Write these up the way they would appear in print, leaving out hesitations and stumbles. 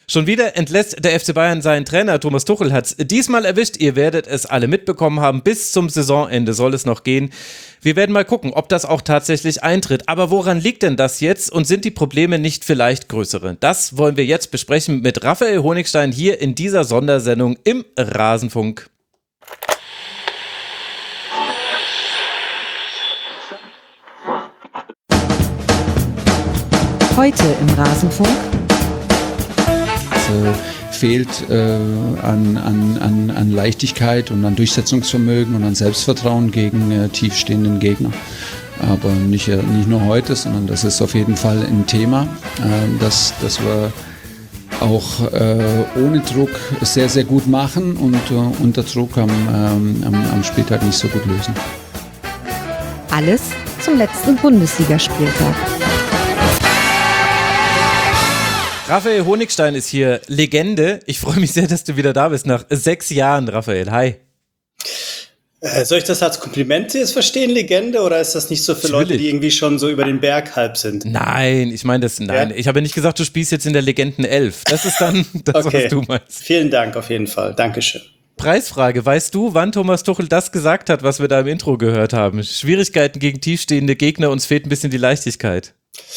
Schon wieder entlässt der FC Bayern seinen Trainer. Thomas Tuchel hat es diesmal erwischt. Ihr werdet es alle mitbekommen haben. Bis zum Saisonende soll es noch gehen. Wir werden mal gucken, ob das auch tatsächlich eintritt. Aber woran liegt denn das jetzt? Und sind die Probleme nicht vielleicht größere? Das wollen wir jetzt besprechen mit Raphael Honigstein hier in dieser Sondersendung im Rasenfunk. Heute im Rasenfunk. Fehlt an Leichtigkeit und an Durchsetzungsvermögen und an Selbstvertrauen gegen tiefstehenden Gegner. Aber nicht nur heute, sondern das ist auf jeden Fall ein Thema, das wir auch ohne Druck sehr, sehr gut machen und unter Druck am Spieltag nicht so gut lösen. Alles zum letzten Bundesligaspieltag. Raphael Honigstein ist hier, Legende. Ich freue mich sehr, dass du wieder da bist nach 6 Jahren, Raphael. Hi. Soll ich das als Kompliment jetzt verstehen, Legende, oder ist das nicht so für Leute, die irgendwie schon so über den Berg halb sind? Nein, ich meine das, nein. Ja? Ich habe nicht gesagt, du spielst jetzt in der Legenden-11. Das ist dann das, okay. Was du meinst. Vielen Dank auf jeden Fall. Dankeschön. Preisfrage, weißt du, wann Thomas Tuchel das gesagt hat, was wir da im Intro gehört haben? Schwierigkeiten gegen tiefstehende Gegner, uns fehlt ein bisschen die Leichtigkeit.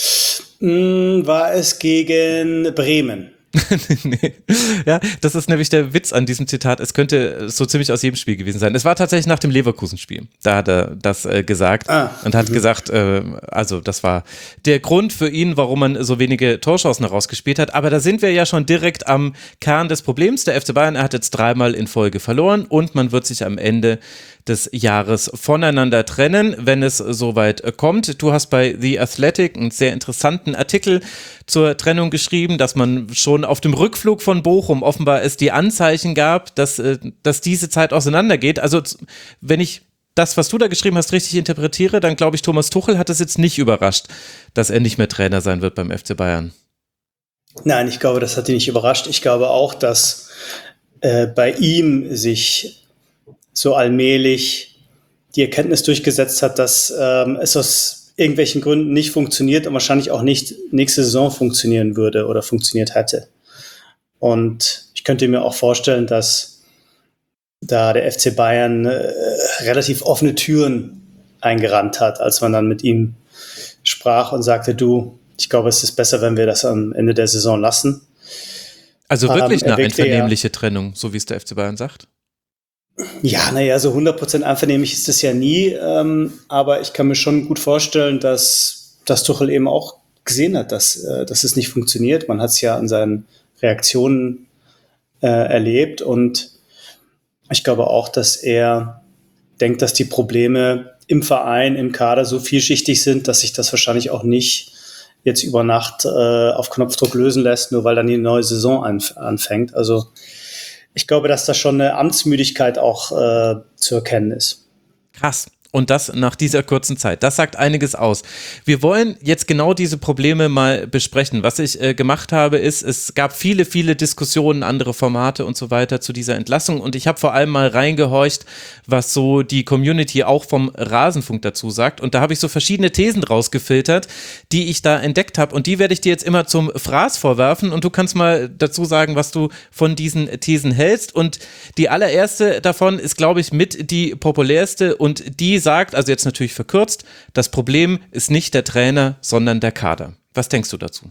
War es gegen Bremen? Nee. Ja, das ist nämlich der Witz an diesem Zitat. Es könnte so ziemlich aus jedem Spiel gewesen sein. Es war tatsächlich nach dem Leverkusen-Spiel. Da hat er das gesagt und hat gesagt, also das war der Grund für ihn, warum man so wenige Torchancen herausgespielt hat. Aber da sind wir ja schon direkt am Kern des Problems. Der FC Bayern, er hat jetzt 3-mal in Folge verloren und man wird sich am Ende des Jahres voneinander trennen, wenn es soweit kommt. Du hast bei The Athletic einen sehr interessanten Artikel zur Trennung geschrieben, dass man schon auf dem Rückflug von Bochum offenbar es die Anzeichen gab, dass diese Zeit auseinandergeht. Also wenn ich das, was du da geschrieben hast, richtig interpretiere, dann glaube ich, Thomas Tuchel hat es jetzt nicht überrascht, dass er nicht mehr Trainer sein wird beim FC Bayern. Nein, ich glaube, das hat ihn nicht überrascht. Ich glaube auch, dass bei ihm sich so allmählich die Erkenntnis durchgesetzt hat, dass es aus irgendwelchen Gründen nicht funktioniert und wahrscheinlich auch nicht nächste Saison funktionieren würde oder funktioniert hätte. Und ich könnte mir auch vorstellen, dass da der FC Bayern relativ offene Türen eingerannt hat, als man dann mit ihm sprach und sagte, du, ich glaube, es ist besser, wenn wir das am Ende der Saison lassen. Also wirklich eine einvernehmliche Trennung, so wie es der FC Bayern sagt? Ja, naja, so 100% einvernehmlich ist es ja nie, aber ich kann mir schon gut vorstellen, dass Tuchel eben auch gesehen hat, dass es nicht funktioniert. Man hat es ja an seinen Reaktionen erlebt und ich glaube auch, dass er denkt, dass die Probleme im Verein, im Kader so vielschichtig sind, dass sich das wahrscheinlich auch nicht jetzt über Nacht auf Knopfdruck lösen lässt, nur weil dann die neue Saison anfängt. Also ich glaube, dass da schon eine Amtsmüdigkeit auch zu erkennen ist. Krass. Und das nach dieser kurzen Zeit. Das sagt einiges aus. Wir wollen jetzt genau diese Probleme mal besprechen. Was ich gemacht habe, ist, es gab viele, viele Diskussionen, andere Formate und so weiter zu dieser Entlassung. Und ich habe vor allem mal reingehorcht, was so die Community auch vom Rasenfunk dazu sagt. Und da habe ich so verschiedene Thesen rausgefiltert, die ich da entdeckt habe. Und die werde ich dir jetzt immer zum Fraß vorwerfen. Und du kannst mal dazu sagen, was du von diesen Thesen hältst. Und die allererste davon ist, glaube ich, mit die populärste und die sagt, also jetzt natürlich verkürzt, das Problem ist nicht der Trainer, sondern der Kader. Was denkst du dazu?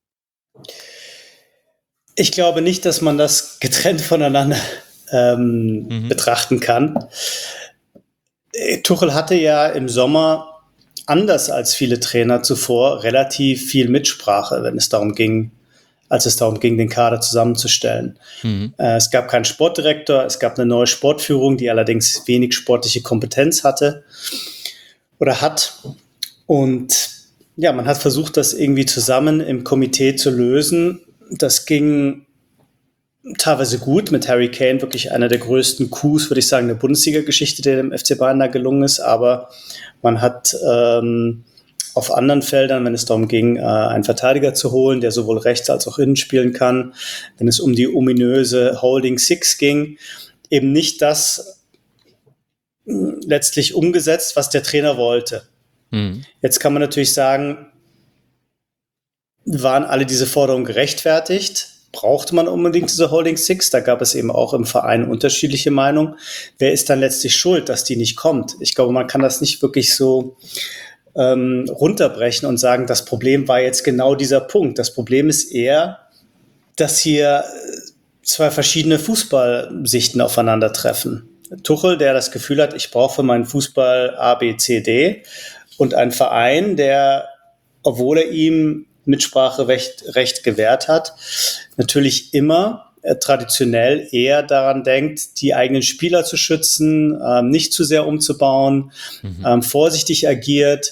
Ich glaube nicht, dass man das getrennt voneinander betrachten kann. Tuchel hatte ja im Sommer, anders als viele Trainer zuvor, relativ viel Mitsprache, als es darum ging, den Kader zusammenzustellen. Es gab keinen Sportdirektor, es gab eine neue Sportführung, die allerdings wenig sportliche Kompetenz hatte oder hat. Und ja, man hat versucht, das irgendwie zusammen im Komitee zu lösen. Das ging teilweise gut, mit Harry Kane wirklich einer der größten Coups, würde ich sagen, der Bundesliga-Geschichte, der dem FC Bayern da gelungen ist. Aber man hat auf anderen Feldern, wenn es darum ging, einen Verteidiger zu holen, der sowohl rechts als auch innen spielen kann, wenn es um die ominöse Holding Six ging, eben nicht das letztlich umgesetzt, was der Trainer wollte. Jetzt kann man natürlich sagen, waren alle diese Forderungen gerechtfertigt? brauchte man unbedingt diese Holding Six? Da gab es eben auch im Verein unterschiedliche Meinungen. Wer ist dann letztlich schuld, dass die nicht kommt? Ich glaube, man kann das nicht wirklich so runterbrechen und sagen, das Problem war jetzt genau dieser Punkt. Das Problem ist eher, dass hier zwei verschiedene Fußballsichten aufeinandertreffen. Tuchel, der das Gefühl hat, ich brauche für meinen Fußball A, B, C, D, und ein Verein, der, obwohl er ihm Mitspracherecht gewährt hat, natürlich immer traditionell eher daran denkt, die eigenen Spieler zu schützen, nicht zu sehr umzubauen, vorsichtig agiert,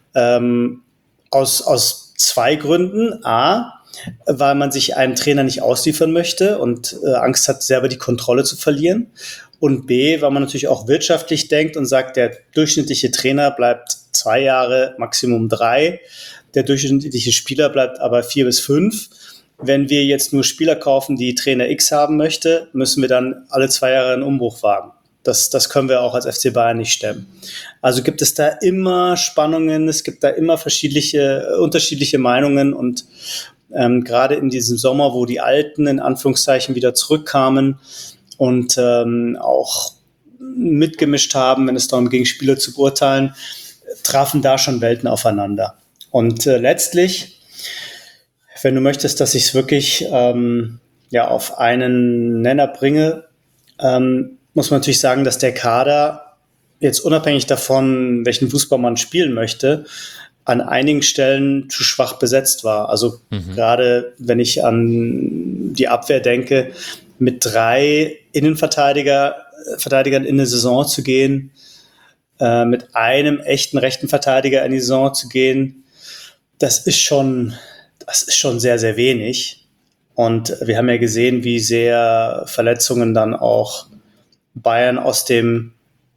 aus zwei Gründen. A, weil man sich einem Trainer nicht ausliefern möchte und Angst hat, selber die Kontrolle zu verlieren. Und B, weil man natürlich auch wirtschaftlich denkt und sagt, der durchschnittliche Trainer bleibt 2 Jahre, Maximum 3. Der durchschnittliche Spieler bleibt aber 4 bis 5. Wenn wir jetzt nur Spieler kaufen, die Trainer X haben möchte, müssen wir dann alle 2 Jahre einen Umbruch wagen. Das können wir auch als FC Bayern nicht stemmen. Also gibt es da immer Spannungen, es gibt da immer unterschiedliche Meinungen und gerade in diesem Sommer, wo die Alten in Anführungszeichen wieder zurückkamen und auch mitgemischt haben, wenn es darum ging, Spieler zu beurteilen, trafen da schon Welten aufeinander. Und letztlich, wenn du möchtest, dass ich es wirklich auf einen Nenner bringe, muss man natürlich sagen, dass der Kader jetzt unabhängig davon, welchen Fußball man spielen möchte, an einigen Stellen zu schwach besetzt war. Also gerade wenn ich an die Abwehr denke, mit 3 Innenverteidigern in eine Saison zu gehen, mit einem echten rechten Verteidiger in die Saison zu gehen, das ist schon sehr, sehr wenig. Und wir haben ja gesehen, wie sehr Verletzungen dann auch Bayern aus dem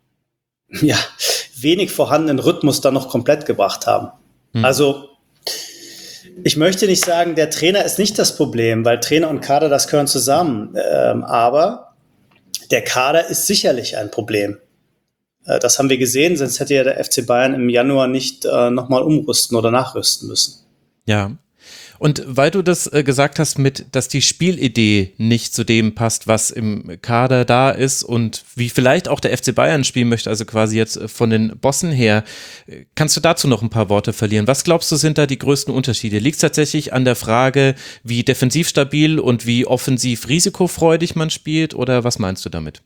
wenig vorhandenen Rhythmus dann noch komplett gebracht haben. Also ich möchte nicht sagen, der Trainer ist nicht das Problem, weil Trainer und Kader, das gehören zusammen. Aber der Kader ist sicherlich ein Problem. Das haben wir gesehen, sonst hätte ja der FC Bayern im Januar nicht nochmal umrüsten oder nachrüsten müssen. Ja. Und weil du das gesagt hast, dass die Spielidee nicht zu dem passt, was im Kader da ist und wie vielleicht auch der FC Bayern spielen möchte, also quasi jetzt von den Bossen her, kannst du dazu noch ein paar Worte verlieren? Was glaubst du, sind da die größten Unterschiede? Liegt es tatsächlich an der Frage, wie defensiv stabil und wie offensiv risikofreudig man spielt, oder was meinst du damit?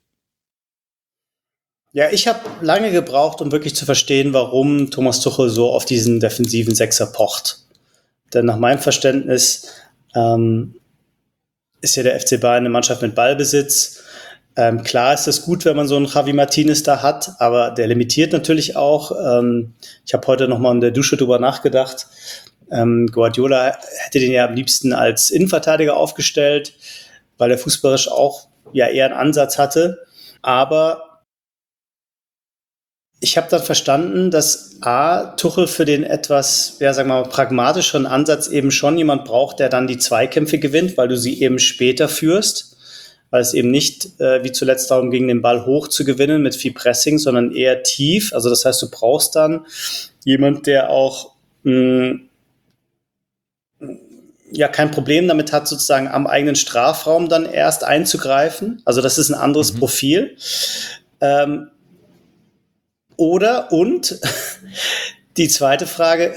Ja, ich habe lange gebraucht, um wirklich zu verstehen, warum Thomas Tuchel so auf diesen defensiven Sechser pocht. Denn nach meinem Verständnis ist ja der FC Bayern eine Mannschaft mit Ballbesitz. Klar ist es gut, wenn man so einen Javi Martinez da hat, aber der limitiert natürlich auch. Ich habe heute nochmal in der Dusche drüber nachgedacht. Guardiola hätte den ja am liebsten als Innenverteidiger aufgestellt, weil er fußballerisch auch ja eher einen Ansatz hatte. Aber ich habe dann verstanden, dass Tuchel für den etwas, sagen wir mal, pragmatischeren Ansatz eben schon jemand braucht, der dann die Zweikämpfe gewinnt, weil du sie eben später führst, weil es eben nicht wie zuletzt darum ging, den Ball hoch zu gewinnen mit viel Pressing, sondern eher tief. Also das heißt, du brauchst dann jemand, der auch kein Problem damit hat, sozusagen am eigenen Strafraum dann erst einzugreifen. Also das ist ein anderes Profil. Und die zweite Frage,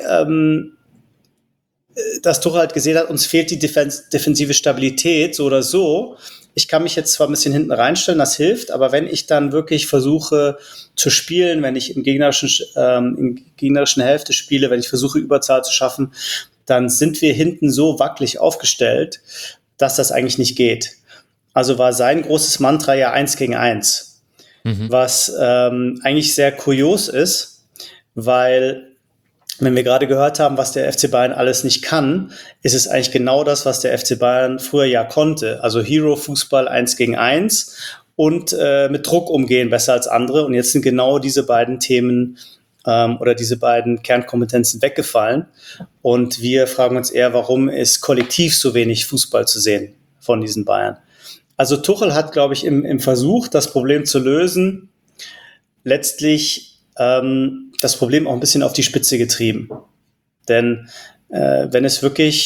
dass Tuchel halt gesehen hat, uns fehlt die defensive Stabilität, so oder so. Ich kann mich jetzt zwar ein bisschen hinten reinstellen, das hilft, aber wenn ich dann wirklich versuche zu spielen, wenn ich in gegnerischen Hälfte spiele, wenn ich versuche Überzahl zu schaffen, dann sind wir hinten so wackelig aufgestellt, dass das eigentlich nicht geht. Also war sein großes Mantra ja 1 gegen 1. Was eigentlich sehr kurios ist, weil, wenn wir gerade gehört haben, was der FC Bayern alles nicht kann, ist es eigentlich genau das, was der FC Bayern früher ja konnte. Also Hero-Fußball 1 gegen 1 und mit Druck umgehen besser als andere. Und jetzt sind genau diese beiden Themen oder diese beiden Kernkompetenzen weggefallen. Und wir fragen uns eher, warum ist kollektiv so wenig Fußball zu sehen von diesen Bayern? Also Tuchel hat, glaube ich, im Versuch, das Problem zu lösen, letztlich das Problem auch ein bisschen auf die Spitze getrieben. Denn wenn es wirklich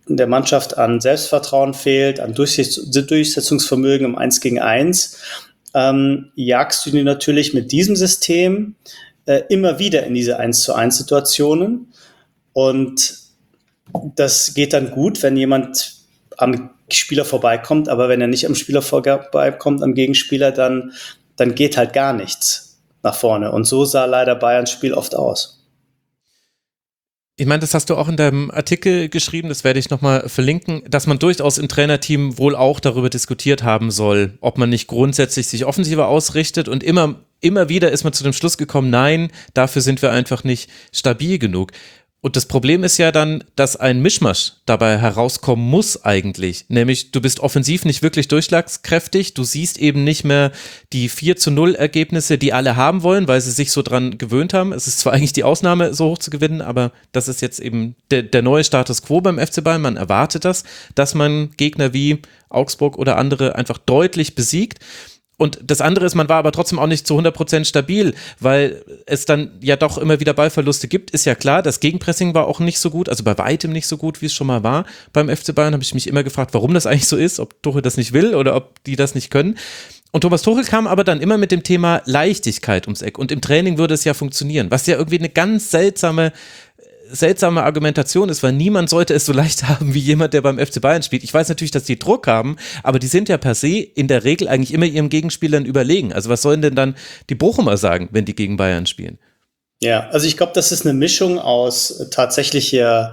der Mannschaft an Selbstvertrauen fehlt, an Durchsetzungsvermögen im 1 gegen 1, jagst du die natürlich mit diesem System immer wieder in diese 1-zu-1 Situationen. Und das geht dann gut, wenn jemand am Spieler vorbeikommt, aber wenn er nicht am Spieler vorbeikommt, am Gegenspieler, dann geht halt gar nichts nach vorne. Und so sah leider Bayerns Spiel oft aus. Ich meine, das hast du auch in deinem Artikel geschrieben, das werde ich nochmal verlinken, dass man durchaus im Trainerteam wohl auch darüber diskutiert haben soll, ob man nicht grundsätzlich sich offensiver ausrichtet, und immer wieder ist man zu dem Schluss gekommen, nein, dafür sind wir einfach nicht stabil genug. Und das Problem ist ja dann, dass ein Mischmasch dabei herauskommen muss eigentlich, nämlich du bist offensiv nicht wirklich durchschlagskräftig, du siehst eben nicht mehr die 4-0 Ergebnisse, die alle haben wollen, weil sie sich so dran gewöhnt haben. Es ist zwar eigentlich die Ausnahme, so hoch zu gewinnen, aber das ist jetzt eben der neue Status quo beim FC Bayern. Man erwartet das, dass man Gegner wie Augsburg oder andere einfach deutlich besiegt. Und das andere ist, man war aber trotzdem auch nicht zu 100% stabil, weil es dann ja doch immer wieder Ballverluste gibt, ist ja klar. Das Gegenpressing war auch nicht so gut, also bei weitem nicht so gut, wie es schon mal war beim FC Bayern. Habe ich mich immer gefragt, warum das eigentlich so ist, ob Tuchel das nicht will oder ob die das nicht können. Und Thomas Tuchel kam aber dann immer mit dem Thema Leichtigkeit ums Eck. Und im Training würde es ja funktionieren, was ja irgendwie eine ganz seltsame Argumentation ist, weil niemand sollte es so leicht haben wie jemand, der beim FC Bayern spielt. Ich weiß natürlich, dass die Druck haben, aber die sind ja per se in der Regel eigentlich immer ihrem Gegenspielern überlegen. Also was sollen denn dann die Bochumer sagen, wenn die gegen Bayern spielen? Ja, also ich glaube, das ist eine Mischung aus tatsächlicher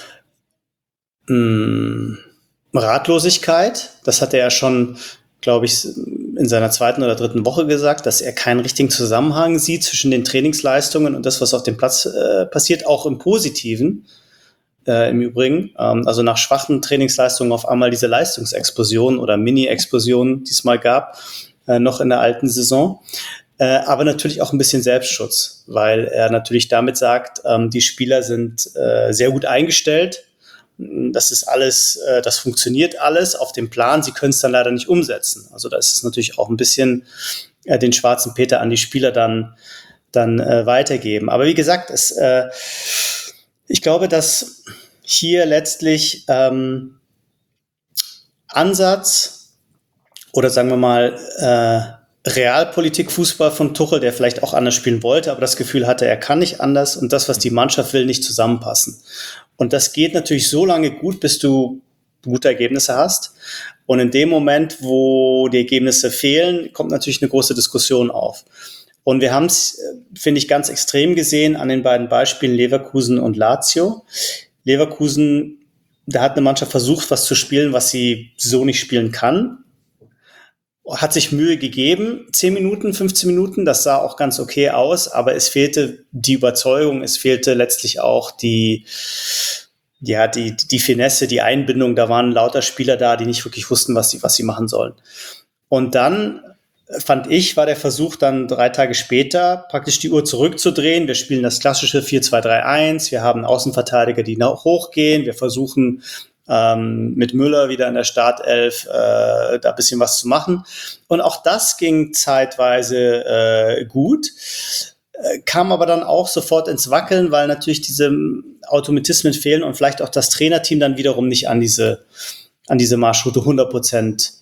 Ratlosigkeit. Das hat er ja schon, glaube ich, in seiner 2. oder 3. Woche gesagt, dass er keinen richtigen Zusammenhang sieht zwischen den Trainingsleistungen und das, was auf dem Platz passiert, auch im Positiven im Übrigen. Also nach schwachen Trainingsleistungen auf einmal diese Leistungsexplosion oder Mini-Explosion, die es mal gab, noch in der alten Saison. Aber natürlich auch ein bisschen Selbstschutz, weil er natürlich damit sagt, die Spieler sind sehr gut eingestellt. Das ist alles, das funktioniert alles auf dem Plan. Sie können es dann leider nicht umsetzen. Also da ist es natürlich auch ein bisschen den schwarzen Peter an die Spieler dann weitergeben. Aber wie gesagt, ich glaube, dass hier letztlich Ansatz oder sagen wir mal Realpolitik Fußball von Tuchel, der vielleicht auch anders spielen wollte, aber das Gefühl hatte, er kann nicht anders und das, was die Mannschaft will, nicht zusammenpassen. Und das geht natürlich so lange gut, bis du gute Ergebnisse hast. Und in dem Moment, wo die Ergebnisse fehlen, kommt natürlich eine große Diskussion auf. Und wir haben es, finde ich, ganz extrem gesehen an den beiden Beispielen Leverkusen und Lazio. Leverkusen, da hat eine Mannschaft versucht, was zu spielen, was sie so nicht spielen kann. Hat sich Mühe gegeben, 10 Minuten, 15 Minuten, das sah auch ganz okay aus, aber es fehlte die Überzeugung, es fehlte letztlich auch die Finesse, die Einbindung, da waren lauter Spieler da, die nicht wirklich wussten, was sie machen sollen. Und dann, fand ich, war der Versuch dann 3 Tage später, praktisch die Uhr zurückzudrehen. Wir spielen das klassische 4-2-3-1, wir haben Außenverteidiger, die hochgehen, wir versuchen mit Müller wieder in der Startelf da ein bisschen was zu machen. Und auch das ging zeitweise gut, kam aber dann auch sofort ins Wackeln, weil natürlich diese Automatismen fehlen und vielleicht auch das Trainerteam dann wiederum nicht an diese Marschroute 100%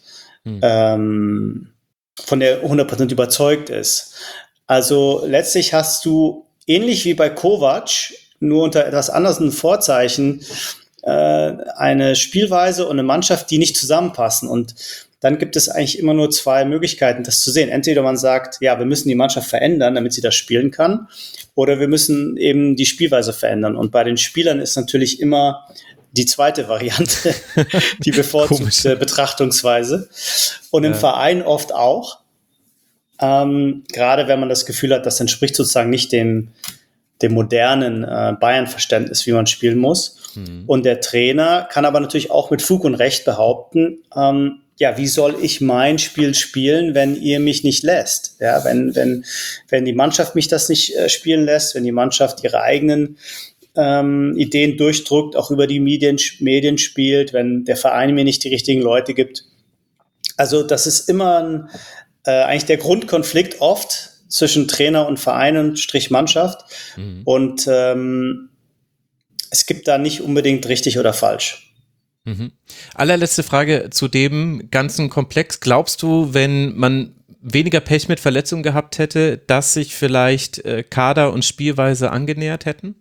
von der 100% überzeugt ist. Also letztlich hast du, ähnlich wie bei Kovac, nur unter etwas anderen Vorzeichen, eine Spielweise und eine Mannschaft, die nicht zusammenpassen. Und dann gibt es eigentlich immer nur 2 Möglichkeiten, das zu sehen. Entweder man sagt, ja, wir müssen die Mannschaft verändern, damit sie das spielen kann, oder wir müssen eben die Spielweise verändern. Und bei den Spielern ist natürlich immer die zweite Variante, die bevorzugte Betrachtungsweise. Und im Verein oft auch. Gerade wenn man das Gefühl hat, das entspricht sozusagen nicht dem modernen Bayern-Verständnis, wie man spielen muss. Und der Trainer kann aber natürlich auch mit Fug und Recht behaupten, wie soll ich mein Spiel spielen, wenn ihr mich nicht lässt? Ja, wenn die Mannschaft mich das nicht spielen lässt, wenn die Mannschaft ihre eigenen Ideen durchdrückt, auch über die Medien spielt, wenn der Verein mir nicht die richtigen Leute gibt. Also das ist immer eigentlich der Grundkonflikt oft zwischen Trainer und Verein und Mannschaft. Und es gibt da nicht unbedingt richtig oder falsch. Mhm. Allerletzte Frage zu dem ganzen Komplex. Glaubst du, wenn man weniger Pech mit Verletzungen gehabt hätte, dass sich vielleicht Kader und Spielweise angenähert hätten?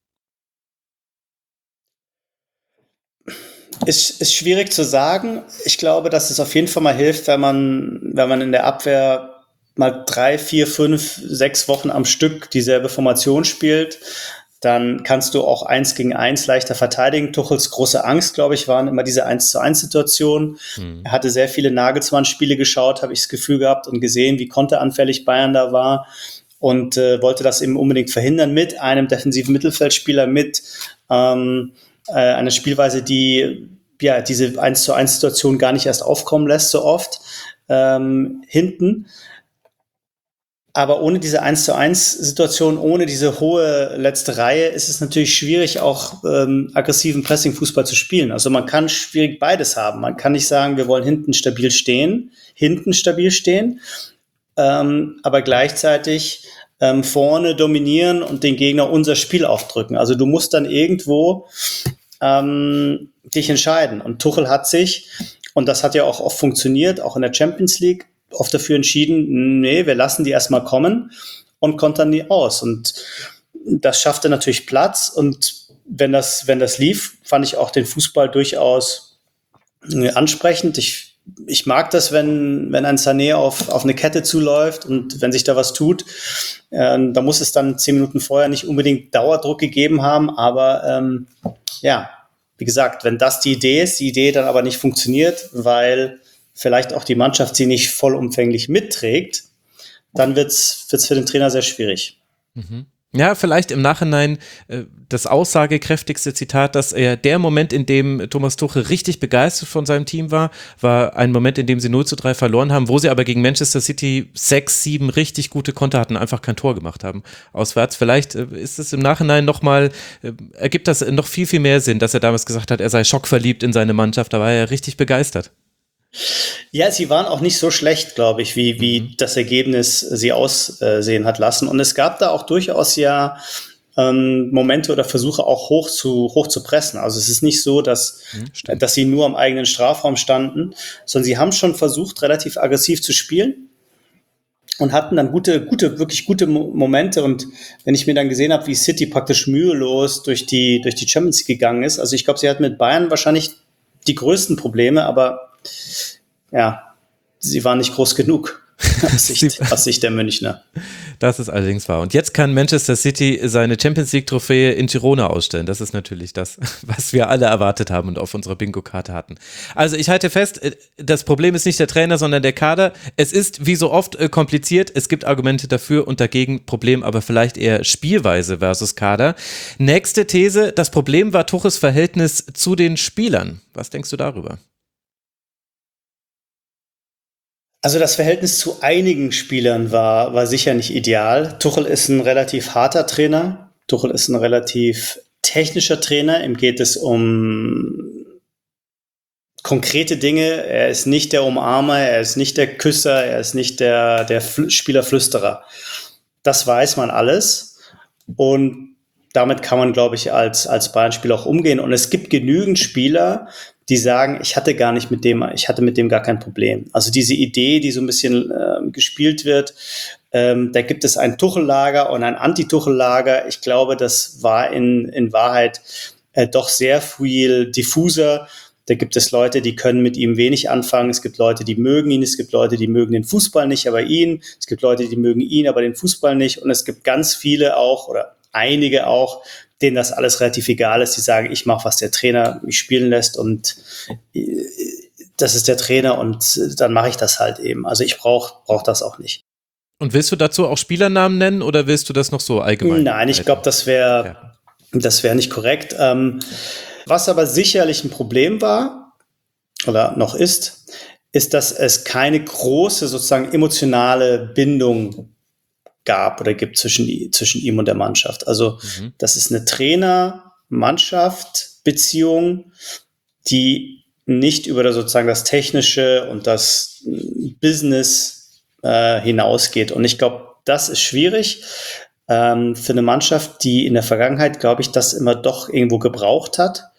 Ist schwierig zu sagen. Ich glaube, dass es auf jeden Fall mal hilft, wenn man in der Abwehr mal 3, 4, 5, 6 Wochen am Stück dieselbe Formation spielt. Dann kannst du auch 1 gegen 1 leichter verteidigen. Tuchels große Angst, glaube ich, waren immer diese 1-zu-1-Situationen. Er hatte sehr viele Nagelsmann-Spiele geschaut, habe ich das Gefühl gehabt und gesehen, wie konteranfällig Bayern da war und wollte das eben unbedingt verhindern mit einem defensiven Mittelfeldspieler, mit eine Spielweise, die ja diese 1-zu-1-Situation gar nicht erst aufkommen lässt, so oft hinten. Aber ohne diese 1-zu-1-Situation, ohne diese hohe letzte Reihe, ist es natürlich schwierig, auch aggressiven Pressing-Fußball zu spielen. Also man kann schwierig beides haben. Man kann nicht sagen, wir wollen hinten stabil stehen, aber gleichzeitig vorne dominieren und den Gegner unser Spiel aufdrücken. Also du musst dann irgendwo dich entscheiden. Und Tuchel hat sich, und das hat ja auch oft funktioniert, auch in der Champions League, oft dafür entschieden, nee, wir lassen die erstmal kommen und kontern die aus. Und das schaffte natürlich Platz. Und wenn das lief, fand ich auch den Fußball durchaus ansprechend. Ich mag das, wenn ein Sané auf eine Kette zuläuft und wenn sich da was tut, da muss es dann 10 Minuten vorher nicht unbedingt Dauerdruck gegeben haben, aber ja, wie gesagt, wenn das die Idee dann aber nicht funktioniert, weil vielleicht auch die Mannschaft sie nicht vollumfänglich mitträgt, dann wird's für den Trainer sehr schwierig. Mhm. Ja, vielleicht im Nachhinein das aussagekräftigste Zitat, dass der Moment, in dem Thomas Tuchel richtig begeistert von seinem Team war ein Moment, in dem sie 0-3 verloren haben, wo sie aber gegen Manchester City 6, 7 richtig gute Konter hatten, einfach kein Tor gemacht haben auswärts. Vielleicht ist es im Nachhinein nochmal, ergibt das noch viel, viel mehr Sinn, dass er damals gesagt hat, er sei schockverliebt in seine Mannschaft, da war er richtig begeistert. Ja, sie waren auch nicht so schlecht, glaube ich, wie das Ergebnis sie aussehen hat lassen. Und es gab da auch durchaus ja Momente oder Versuche auch hoch zu pressen. Also es ist nicht so, dass sie nur am eigenen Strafraum standen, sondern sie haben schon versucht, relativ aggressiv zu spielen und hatten dann wirklich gute Momente. Und wenn ich mir dann gesehen habe, wie City praktisch mühelos durch die Champions League gegangen ist, also ich glaube, sie hat mit Bayern wahrscheinlich die größten Probleme, aber ja, sie waren nicht groß genug aus Sicht der Münchner. Das ist allerdings wahr. Und jetzt kann Manchester City seine Champions-League-Trophäe in Girona ausstellen. Das ist natürlich das, was wir alle erwartet haben und auf unserer Bingo-Karte hatten. Also ich halte fest, das Problem ist nicht der Trainer, sondern der Kader. Es ist wie so oft kompliziert. Es gibt Argumente dafür und dagegen. Problem aber vielleicht eher Spielweise versus Kader. Nächste These, das Problem war Tuchels Verhältnis zu den Spielern. Was denkst du darüber? Also das Verhältnis zu einigen Spielern war sicher nicht ideal. Tuchel ist ein relativ harter Trainer. Tuchel ist ein relativ technischer Trainer. Ihm geht es um konkrete Dinge. Er ist nicht der Umarmer, er ist nicht der Küsser, er ist nicht der Spielerflüsterer. Das weiß man alles. Und damit kann man, glaube ich, als Bayern-Spieler auch umgehen. Und es gibt genügend Spieler, die sagen, ich hatte mit dem gar kein Problem. Also diese Idee, die so ein bisschen gespielt wird, da gibt es ein Tuchellager und ein Anti-Tuchellager. Ich glaube, das war in Wahrheit doch sehr viel diffuser. Da gibt es Leute, die können mit ihm wenig anfangen. Es gibt Leute, die mögen ihn. Es gibt Leute, die mögen den Fußball nicht, aber ihn. Es gibt Leute, die mögen ihn, aber den Fußball nicht. Und es gibt ganz viele auch oder einige auch, denen das alles relativ egal ist, die sagen, ich mache, was der Trainer mich spielen lässt und das ist der Trainer und dann mache ich das halt eben. Also ich brauch das auch nicht. Und willst du dazu auch Spielernamen nennen oder willst du das noch so allgemein? Nein, ich glaube, das wäre nicht korrekt. Was aber sicherlich ein Problem war oder noch ist, dass es keine große sozusagen emotionale Bindung gab oder gibt zwischen ihm und der Mannschaft. Also das ist eine Trainer-Mannschaft-Beziehung, die nicht über sozusagen das Technische und das Business hinausgeht. Und ich glaube, das ist schwierig für eine Mannschaft, die in der Vergangenheit, glaube ich, das immer doch irgendwo gebraucht hat.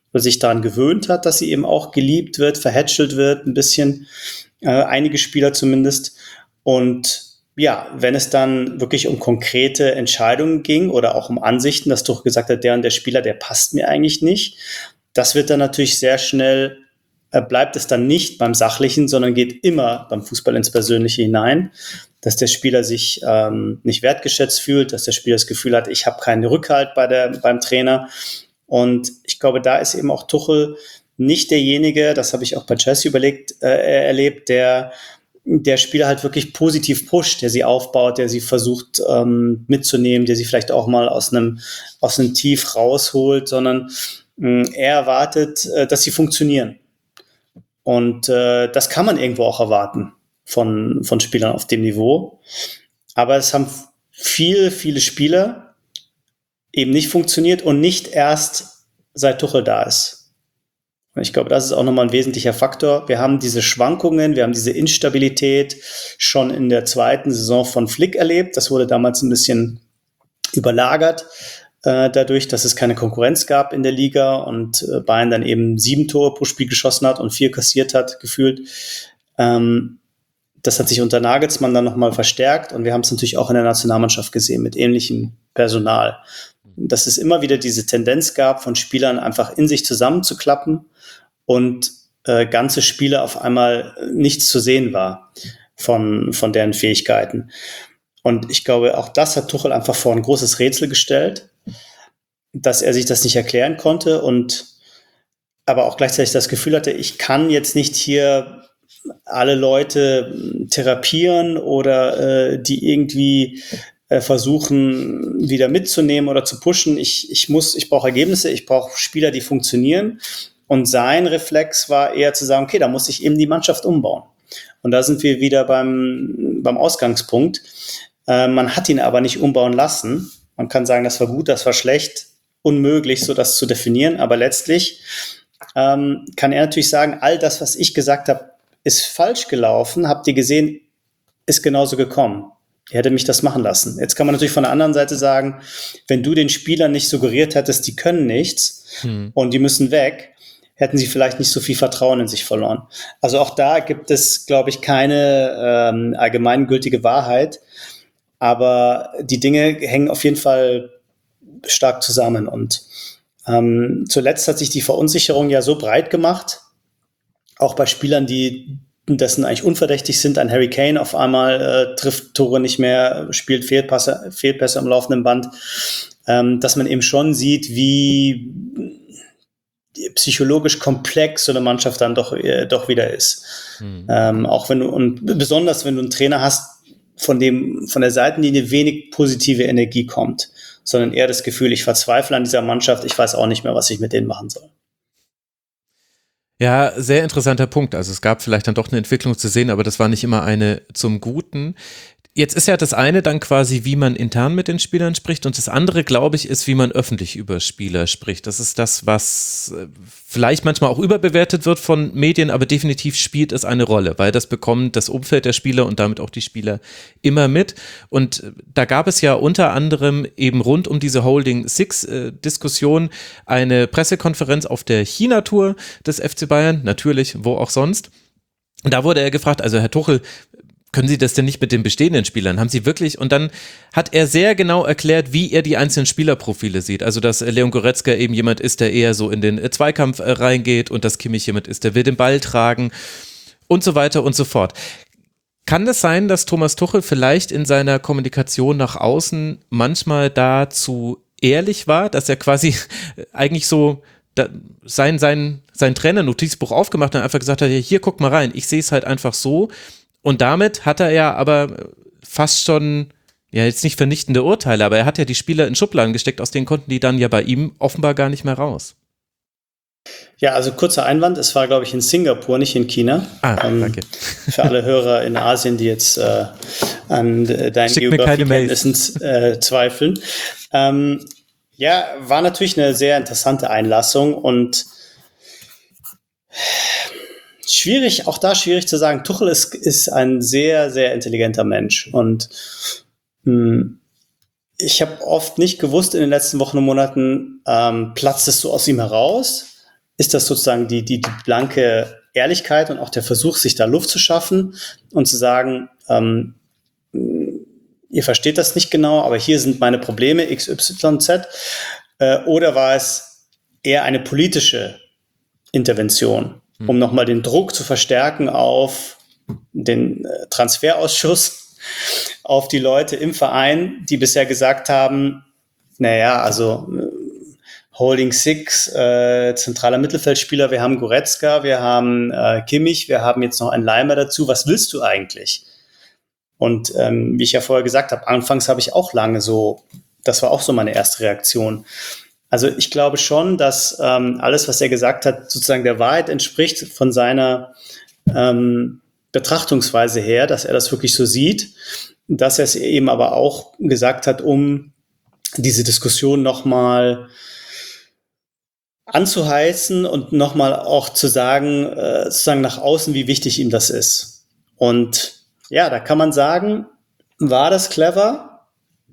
sich daran gewöhnt hat, dass sie eben auch geliebt wird, verhätschelt wird, ein bisschen, einige Spieler zumindest. Und ja, wenn es dann wirklich um konkrete Entscheidungen ging oder auch um Ansichten, dass Tuchel gesagt hat, der und der Spieler, der passt mir eigentlich nicht, das wird dann natürlich sehr schnell, bleibt es dann nicht beim Sachlichen, sondern geht immer beim Fußball ins Persönliche hinein, dass der Spieler sich nicht wertgeschätzt fühlt, dass der Spieler das Gefühl hat, ich habe keinen Rückhalt beim Trainer. Und ich glaube, da ist eben auch Tuchel nicht derjenige, das habe ich auch bei Chelsea erlebt, der Spieler halt wirklich positiv pusht, der sie aufbaut, der sie versucht mitzunehmen, der sie vielleicht auch mal aus einem Tief rausholt, sondern er erwartet, dass sie funktionieren. Und das kann man irgendwo auch erwarten von Spielern auf dem Niveau. Aber es haben viele Spieler eben nicht funktioniert und nicht erst seit Tuchel da ist. Und ich glaube, das ist auch nochmal ein wesentlicher Faktor. Wir haben diese Schwankungen, wir haben diese Instabilität schon in der zweiten Saison von Flick erlebt. Das wurde damals ein bisschen überlagert, dadurch, dass es keine Konkurrenz gab in der Liga und Bayern dann eben 7 Tore pro Spiel geschossen hat und 4 kassiert hat, gefühlt. Das hat sich unter Nagelsmann dann nochmal verstärkt und wir haben es natürlich auch in der Nationalmannschaft gesehen mit ähnlichem Personal. Dass es immer wieder diese Tendenz gab, von Spielern einfach in sich zusammenzuklappen und ganze Spiele auf einmal nichts zu sehen war von deren Fähigkeiten. Und ich glaube, auch das hat Tuchel einfach vor ein großes Rätsel gestellt, dass er sich das nicht erklären konnte und aber auch gleichzeitig das Gefühl hatte, ich kann jetzt nicht hier alle Leute therapieren oder die irgendwie versuchen, wieder mitzunehmen oder zu pushen. Ich brauche Ergebnisse, ich brauche Spieler, die funktionieren. Und sein Reflex war eher zu sagen, okay, da muss ich eben die Mannschaft umbauen. Und da sind wir wieder beim Ausgangspunkt. Man hat ihn aber nicht umbauen lassen. Man kann sagen, das war gut, das war schlecht, unmöglich, so das zu definieren. Aber letztlich kann er natürlich sagen, all das, was ich gesagt habe, ist falsch gelaufen. Habt ihr gesehen, ist genauso gekommen. Er hätte mich das machen lassen. Jetzt kann man natürlich von der anderen Seite sagen, wenn du den Spielern nicht suggeriert hättest, die können nichts und die müssen weg, hätten sie vielleicht nicht so viel Vertrauen in sich verloren. Also auch da gibt es, glaube ich, keine allgemeingültige Wahrheit. Aber die Dinge hängen auf jeden Fall stark zusammen. Und zuletzt hat sich die Verunsicherung ja so breit gemacht, auch bei Spielern, die dessen eigentlich unverdächtig sind. Ein Harry Kane auf einmal trifft Tore nicht mehr, spielt Fehlpässe am laufenden Band, dass man eben schon sieht, wie psychologisch komplex so eine Mannschaft dann doch wieder ist. Auch wenn und besonders wenn du einen Trainer hast, von der Seitenlinie wenig positive Energie kommt, sondern eher das Gefühl, ich verzweifle an dieser Mannschaft, ich weiß auch nicht mehr, was ich mit denen machen soll. Ja, sehr interessanter Punkt. Also es gab vielleicht dann doch eine Entwicklung zu sehen, aber das war nicht immer eine zum Guten. Jetzt ist ja das eine dann quasi, wie man intern mit den Spielern spricht und das andere, glaube ich, ist, wie man öffentlich über Spieler spricht. Das ist das, was vielleicht manchmal auch überbewertet wird von Medien, aber definitiv spielt es eine Rolle, weil das bekommt das Umfeld der Spieler und damit auch die Spieler immer mit. Und da gab es ja unter anderem eben rund um diese Holding Six-Diskussion eine Pressekonferenz auf der China-Tour des FC Bayern, natürlich, wo auch sonst. Und da wurde er gefragt, also Herr Tuchel, können Sie das denn nicht mit den bestehenden Spielern? Haben Sie wirklich? Und dann hat er sehr genau erklärt, wie er die einzelnen Spielerprofile sieht. Also, dass Leon Goretzka eben jemand ist, der eher so in den Zweikampf reingeht und dass Kimmich jemand ist, der will den Ball tragen und so weiter und so fort. Kann das sein, dass Thomas Tuchel vielleicht in seiner Kommunikation nach außen manchmal da zu ehrlich war, dass er quasi eigentlich so sein Trainer-Notizbuch aufgemacht hat und einfach gesagt hat, hier, guck mal rein, ich sehe es halt einfach so. Und damit hat er ja aber fast schon, ja jetzt nicht vernichtende Urteile, aber er hat ja die Spieler in Schubladen gesteckt, aus denen konnten die dann ja bei ihm offenbar gar nicht mehr raus. Ja, also kurzer Einwand, es war, glaube ich, in Singapur, nicht in China. Danke. Für alle Hörer in Asien, die jetzt an deinen Geografiekenntnissen zweifeln. Ja, war natürlich eine sehr interessante Einlassung und schwierig zu sagen. Tuchel ist ein sehr, sehr intelligenter Mensch und ich habe oft nicht gewusst in den letzten Wochen und Monaten, platzt es so aus ihm heraus ist das sozusagen die blanke Ehrlichkeit und auch der Versuch, sich da Luft zu schaffen und zu sagen, ihr versteht das nicht genau, aber hier sind meine Probleme XYZ, oder war es eher eine politische Intervention, um nochmal den Druck zu verstärken auf den Transferausschuss, auf die Leute im Verein, die bisher gesagt haben, naja, also Holding Six, zentraler Mittelfeldspieler, wir haben Goretzka, wir haben Kimmich, wir haben jetzt noch einen Leimer dazu, was willst du eigentlich? Und wie ich ja vorher gesagt habe, anfangs habe ich auch lange so, das war auch so meine erste Reaktion. Also ich glaube schon, dass alles, was er gesagt hat, sozusagen der Wahrheit entspricht von seiner Betrachtungsweise her, dass er das wirklich so sieht, dass er es eben aber auch gesagt hat, um diese Diskussion nochmal anzuheizen und nochmal auch zu sagen, sozusagen nach außen, wie wichtig ihm das ist. Und ja, da kann man sagen, war das clever?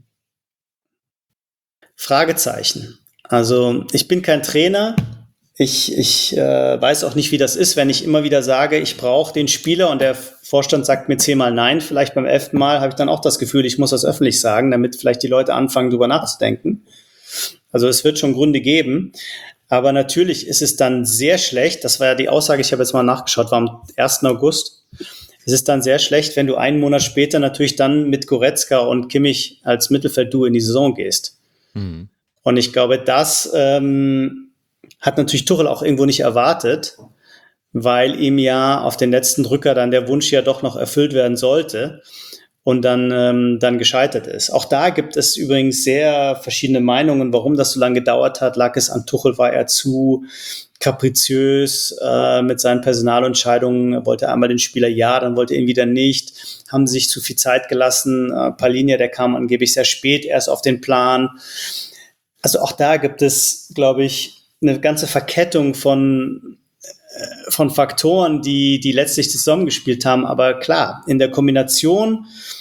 Fragezeichen. Also ich bin kein Trainer. Ich weiß auch nicht, wie das ist, wenn ich immer wieder sage, ich brauche den Spieler und der Vorstand sagt mir 10-mal nein. Vielleicht beim 11. Mal habe ich dann auch das Gefühl, ich muss das öffentlich sagen, damit vielleicht die Leute anfangen, drüber nachzudenken. Also es wird schon Gründe geben. Aber natürlich ist es dann sehr schlecht. Das war ja die Aussage, ich habe jetzt mal nachgeschaut, war am 1. August. Es ist dann sehr schlecht, wenn du einen Monat später natürlich dann mit Goretzka und Kimmich als Mittelfeldduo in die Saison gehst. Mhm. Und ich glaube, das hat natürlich Tuchel auch irgendwo nicht erwartet, weil ihm ja auf den letzten Drücker dann der Wunsch ja doch noch erfüllt werden sollte und dann gescheitert ist. Auch da gibt es übrigens sehr verschiedene Meinungen, warum das so lange gedauert hat. Lag es an Tuchel, war er zu kapriziös mit seinen Personalentscheidungen, er wollte einmal den Spieler ja, dann wollte er ihn wieder nicht, haben sich zu viel Zeit gelassen. Palhinha, der kam angeblich sehr spät erst auf den Plan. Also auch da gibt es, glaube ich, eine ganze Verkettung von Faktoren, die letztlich zusammengespielt haben. Aber klar, in der Kombination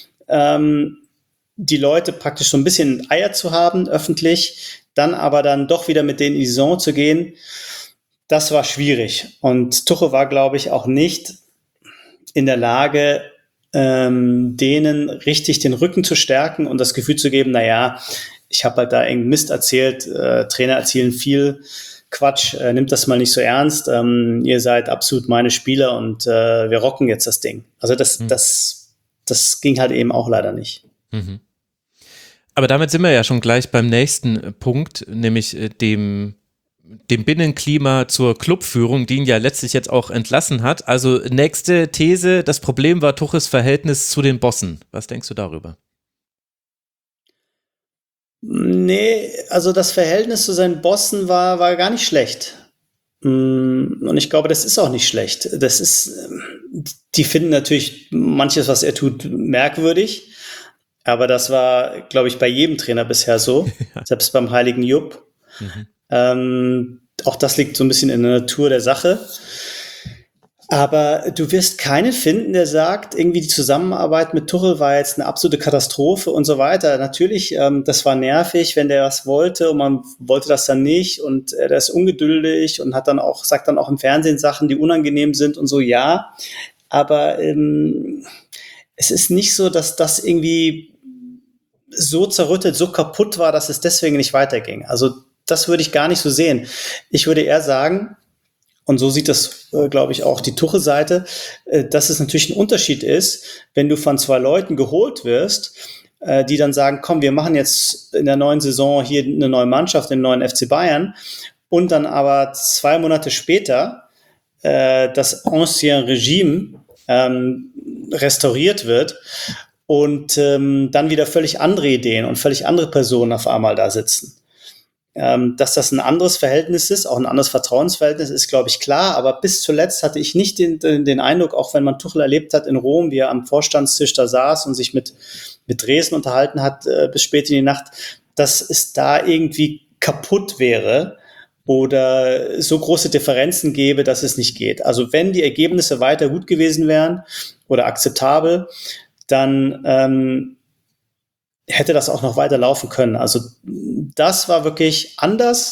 die Leute praktisch so ein bisschen Eier zu haben, öffentlich, dann aber dann doch wieder mit denen in die Saison zu gehen, das war schwierig. Und Tuchel war, glaube ich, auch nicht in der Lage, denen richtig den Rücken zu stärken und das Gefühl zu geben, naja, ich habe halt da irgendeinen Mist erzählt, Trainer erzählen viel Quatsch, nimmt das mal nicht so ernst, ihr seid absolut meine Spieler und wir rocken jetzt das Ding. Also das ging halt eben auch leider nicht. Mhm. Aber damit sind wir ja schon gleich beim nächsten Punkt, nämlich dem Binnenklima zur Clubführung, die ihn ja letztlich jetzt auch entlassen hat. Also nächste These, das Problem war Tuchels Verhältnis zu den Bossen. Was denkst du darüber? Nee, also das Verhältnis zu seinen Bossen war gar nicht schlecht. Und ich glaube, das ist auch nicht schlecht. Die finden natürlich manches, was er tut, merkwürdig. Aber das war, glaube ich, bei jedem Trainer bisher so. Selbst beim heiligen Jupp. Mhm. Auch das liegt so ein bisschen in der Natur der Sache. Aber du wirst keinen finden, der sagt, irgendwie die Zusammenarbeit mit Tuchel war jetzt eine absolute Katastrophe und so weiter. Natürlich, das war nervig, wenn der was wollte und man wollte das dann nicht und der ist ungeduldig und sagt dann auch im Fernsehen Sachen, die unangenehm sind und so, ja. Aber es ist nicht so, dass das irgendwie so zerrüttet, so kaputt war, dass es deswegen nicht weiterging. Also das würde ich gar nicht so sehen. Ich würde eher sagen, und so sieht das, glaube ich, auch die Tuchel-Seite, dass es natürlich ein Unterschied ist, wenn du von 2 Leuten geholt wirst, die dann sagen, komm, wir machen jetzt in der neuen Saison hier eine neue Mannschaft, den neuen FC Bayern, und dann aber 2 Monate später das Ancien Regime restauriert wird und dann wieder völlig andere Ideen und völlig andere Personen auf einmal da sitzen. Dass das ein anderes Verhältnis ist, auch ein anderes Vertrauensverhältnis, ist, glaube ich, klar. Aber bis zuletzt hatte ich nicht den Eindruck, auch wenn man Tuchel erlebt hat in Rom, wie er am Vorstandstisch da saß und sich mit Dresden unterhalten hat bis spät in die Nacht, dass es da irgendwie kaputt wäre oder so große Differenzen gäbe, dass es nicht geht. Also wenn die Ergebnisse weiter gut gewesen wären oder akzeptabel, dann hätte das auch noch weiter laufen können. Also das war wirklich anders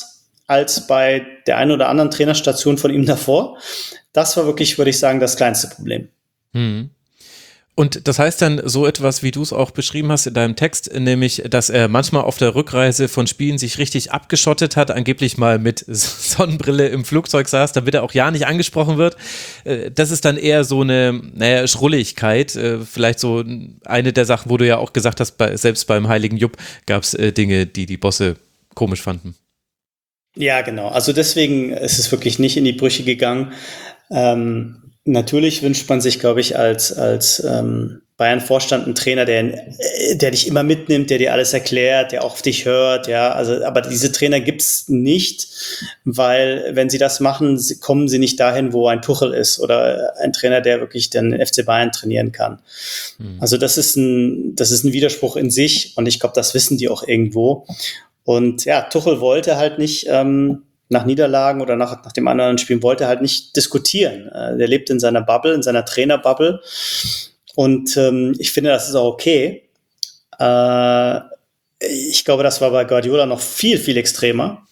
als bei der einen oder anderen Trainerstation von ihm davor. Das war wirklich, würde ich sagen, das kleinste Problem. Und das heißt dann so etwas, wie du es auch beschrieben hast in deinem Text, nämlich, dass er manchmal auf der Rückreise von Spielen sich richtig abgeschottet hat, angeblich mal mit Sonnenbrille im Flugzeug saß, damit er auch ja nicht angesprochen wird. Das ist dann eher so eine, Schrulligkeit, vielleicht so eine der Sachen, wo du ja auch gesagt hast, selbst beim Heiligen Jupp gab es Dinge, die die Bosse komisch fanden. Ja, genau. Also deswegen ist es wirklich nicht in die Brüche gegangen. Natürlich wünscht man sich, glaube ich, als Bayern-Vorstand einen Trainer, der dich immer mitnimmt, der dir alles erklärt, der auch auf dich hört, ja. Also, aber diese Trainer gibt's nicht, weil wenn sie das machen, kommen sie nicht dahin, wo ein Tuchel ist oder ein Trainer, der wirklich den FC Bayern trainieren kann. Also das ist ein Widerspruch in sich und ich glaube, das wissen die auch irgendwo. Und ja, Tuchel wollte halt nicht nach Niederlagen oder nach dem anderen Spiel wollte er halt nicht diskutieren. Der lebt in seiner Bubble, in seiner Trainerbubble. Und ich finde, das ist auch okay. Ich glaube, das war bei Guardiola noch viel, viel extremer.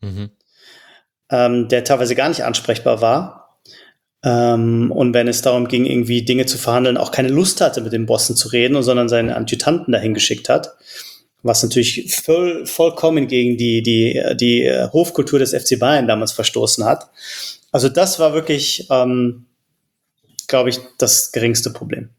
Der teilweise gar nicht ansprechbar war. Und wenn es darum ging, irgendwie Dinge zu verhandeln, auch keine Lust hatte, mit den Bossen zu reden, sondern seinen Adjutanten dahin geschickt hat. Was natürlich vollkommen gegen die Hofkultur des FC Bayern damals verstoßen hat. Also das war wirklich, glaube ich, das geringste Problem.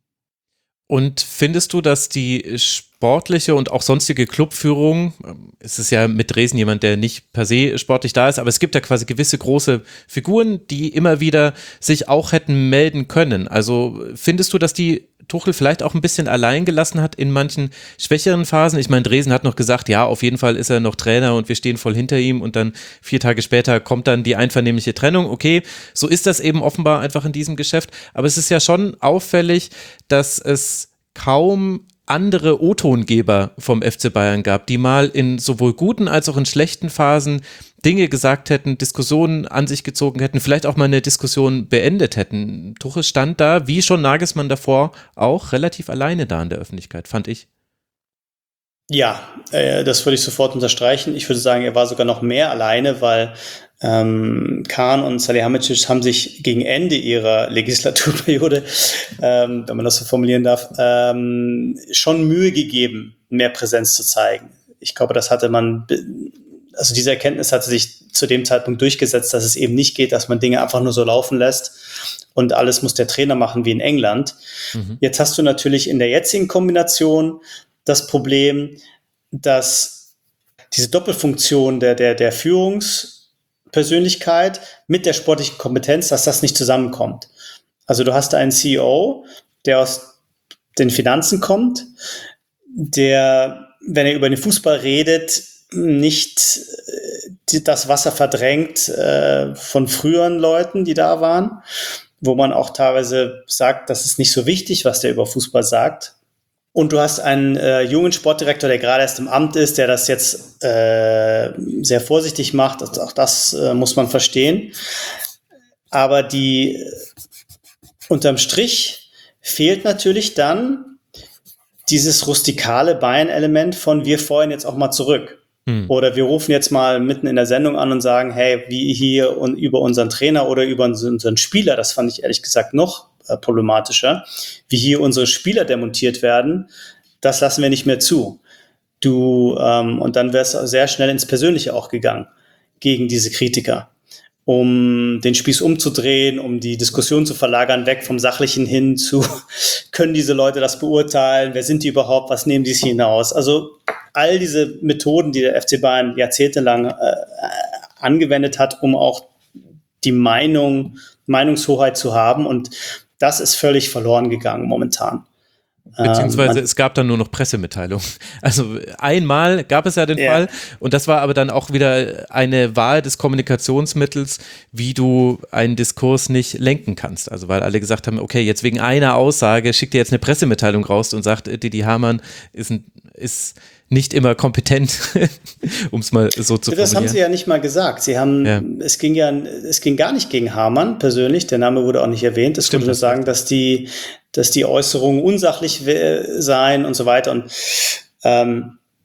Und findest du, dass die sportliche und auch sonstige Clubführung, es ist ja mit Dresden jemand, der nicht per se sportlich da ist, aber es gibt ja quasi gewisse große Figuren, die immer wieder sich auch hätten melden können. Also findest du, dass die Tuchel vielleicht auch ein bisschen allein gelassen hat in manchen schwächeren Phasen? Ich meine, Dresden hat noch gesagt, ja, auf jeden Fall ist er noch Trainer und wir stehen voll hinter ihm und dann 4 Tage später kommt dann die einvernehmliche Trennung. Okay, so ist das eben offenbar einfach in diesem Geschäft, aber es ist ja schon auffällig, dass es kaum andere O-Tongeber vom FC Bayern gab, die mal in sowohl guten als auch in schlechten Phasen Dinge gesagt hätten, Diskussionen an sich gezogen hätten, vielleicht auch mal eine Diskussion beendet hätten. Tuchel stand da, wie schon Nagelsmann davor, auch relativ alleine da in der Öffentlichkeit, fand ich. Ja, das würde ich sofort unterstreichen. Ich würde sagen, er war sogar noch mehr alleine, weil Kahn und Salihamidzic haben sich gegen Ende ihrer Legislaturperiode, wenn man das so formulieren darf, schon Mühe gegeben, mehr Präsenz zu zeigen. Ich glaube, also diese Erkenntnis hatte sich zu dem Zeitpunkt durchgesetzt, dass es eben nicht geht, dass man Dinge einfach nur so laufen lässt und alles muss der Trainer machen wie in England. Jetzt hast du natürlich in der jetzigen Kombination das Problem, dass diese Doppelfunktion der Führungspersönlichkeit mit der sportlichen Kompetenz, dass das nicht zusammenkommt. Also du hast einen CEO, der aus den Finanzen kommt, der, wenn er über den Fußball redet, nicht das Wasser verdrängt von früheren Leuten, die da waren, wo man auch teilweise sagt, das ist nicht so wichtig, was der über Fußball sagt. Und du hast einen jungen Sportdirektor, der gerade erst im Amt ist, der das jetzt sehr vorsichtig macht. Auch das muss man verstehen. Aber unterm Strich fehlt natürlich dann dieses rustikale Bayern-Element von wir feuern jetzt auch mal zurück. Oder wir rufen jetzt mal mitten in der Sendung an und sagen, hey, wie hier und über unseren Trainer oder über unseren Spieler, das fand ich ehrlich gesagt noch problematischer, wie hier unsere Spieler demontiert werden, das lassen wir nicht mehr zu. Und dann wäre es sehr schnell ins Persönliche auch gegangen gegen diese Kritiker, um den Spieß umzudrehen, um die Diskussion zu verlagern, weg vom Sachlichen hin zu, können diese Leute das beurteilen, wer sind die überhaupt, was nehmen die sich hinaus? Also all diese Methoden, die der FC Bayern jahrzehntelang angewendet hat, um auch die Meinungshoheit zu haben, und das ist völlig verloren gegangen momentan. Beziehungsweise es gab dann nur noch Pressemitteilungen. Also einmal gab es ja den Fall und das war aber dann auch wieder eine Wahl des Kommunikationsmittels, wie du einen Diskurs nicht lenken kannst. Also weil alle gesagt haben, okay, jetzt wegen einer Aussage schickt ihr jetzt eine Pressemitteilung raus und sagt, Didi Hamann ist nicht immer kompetent, um es mal so zu formulieren. Das haben sie ja nicht mal gesagt. Es ging gar nicht gegen Hamann persönlich, der Name wurde auch nicht erwähnt. Es wurde nur sagen, dass die Äußerungen unsachlich seien und so weiter. Und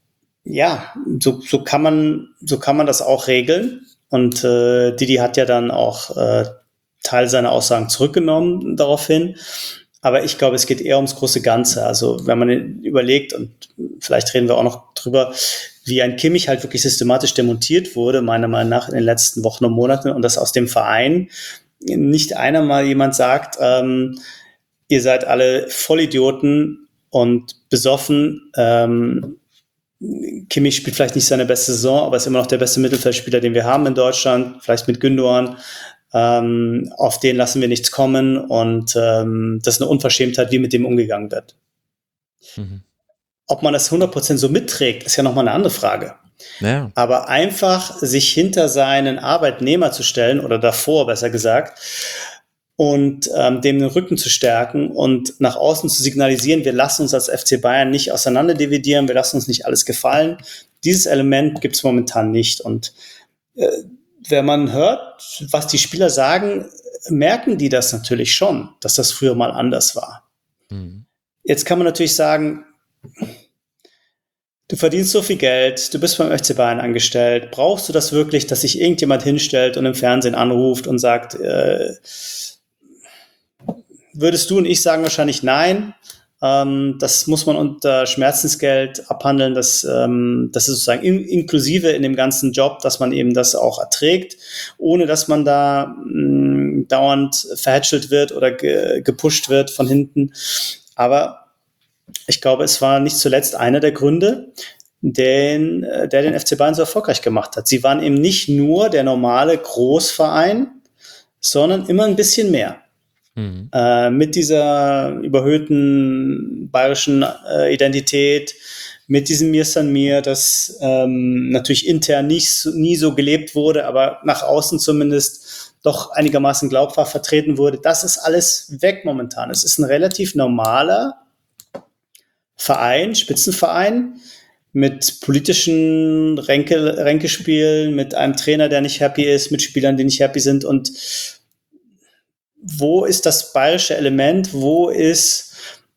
ja, so kann man das auch regeln. Und Didi hat ja dann auch Teil seiner Aussagen zurückgenommen daraufhin. Aber ich glaube, es geht eher ums große Ganze. Also wenn man überlegt, und vielleicht reden wir auch noch drüber, wie ein Kimmich halt wirklich systematisch demontiert wurde, meiner Meinung nach in den letzten Wochen und Monaten, und dass aus dem Verein nicht einer mal jemand sagt, ihr seid alle Vollidioten und besoffen. Kimmich spielt vielleicht nicht seine beste Saison, aber ist immer noch der beste Mittelfeldspieler, den wir haben in Deutschland, vielleicht mit Gündoğan. Auf den lassen wir nichts kommen, und das ist eine Unverschämtheit, wie mit dem umgegangen wird. Mhm. Ob man das 100% so mitträgt, ist ja nochmal eine andere Frage. Ja. Aber einfach sich hinter seinen Arbeitnehmer zu stellen, oder davor besser gesagt, und dem den Rücken zu stärken und nach außen zu signalisieren, wir lassen uns als FC Bayern nicht auseinanderdividieren, wir lassen uns nicht alles gefallen. Dieses Element gibt es momentan nicht. Und wenn man hört, was die Spieler sagen, merken die das natürlich schon, dass das früher mal anders war. Mhm. Jetzt kann man natürlich sagen, du verdienst so viel Geld, du bist beim FC Bayern angestellt, brauchst du das wirklich, dass sich irgendjemand hinstellt und im Fernsehen anruft und sagt, würdest du und ich sagen wahrscheinlich nein. Das muss man unter Schmerzensgeld abhandeln. Das ist sozusagen inklusive in dem ganzen Job, dass man eben das auch erträgt, ohne dass man da dauernd verhätschelt wird oder gepusht wird von hinten. Aber ich glaube, es war nicht zuletzt einer der Gründe, der den FC Bayern so erfolgreich gemacht hat. Sie waren eben nicht nur der normale Großverein, sondern immer ein bisschen mehr. Mit dieser überhöhten bayerischen Identität, mit diesem Mir San Mir, das natürlich intern nie so gelebt wurde, aber nach außen zumindest doch einigermaßen glaubhaft vertreten wurde. Das ist alles weg momentan. Es ist ein relativ normaler Verein, Spitzenverein, mit politischen Ränkespielen, mit einem Trainer, der nicht happy ist, mit Spielern, die nicht happy sind. Und wo ist das bayerische Element? Wo ist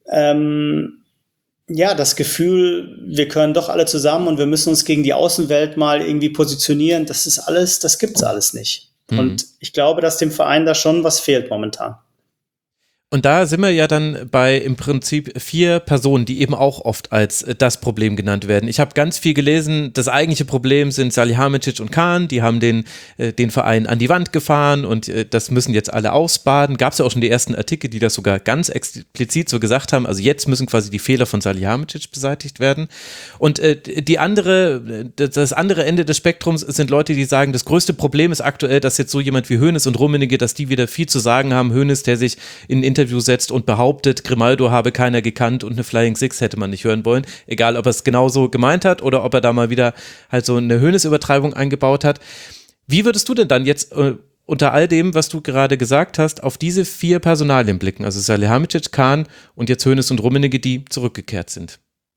das Gefühl, wir können doch alle zusammen und wir müssen uns gegen die Außenwelt mal irgendwie positionieren? Das ist alles, das gibt's alles nicht. Mhm. Und ich glaube, dass dem Verein da schon was fehlt momentan. Und da sind wir ja dann bei im Prinzip 4 Personen, die eben auch oft als das Problem genannt werden. Ich habe ganz viel gelesen, das eigentliche Problem sind Salihamidzic und Kahn, die haben den Verein an die Wand gefahren und das müssen jetzt alle ausbaden. Gab es ja auch schon die ersten Artikel, die das sogar ganz explizit so gesagt haben, also jetzt müssen quasi die Fehler von Salihamidzic beseitigt werden. Und das andere Ende des Spektrums sind Leute, die sagen, das größte Problem ist aktuell, dass jetzt so jemand wie Hoeneß und Rummenigge, dass die wieder viel zu sagen haben. Hoeneß, der sich in Interview setzt und behauptet, Grimaldo habe keiner gekannt und eine Flying Six hätte man nicht hören wollen, egal ob er es genauso gemeint hat oder ob er da mal wieder halt so eine Hoeneß-Übertreibung eingebaut hat. Wie würdest du denn dann jetzt unter all dem, was du gerade gesagt hast, auf diese 4 Personalien blicken, also Salihamidzic, Kahn und jetzt Hoeneß und Rummenigge, die zurückgekehrt sind?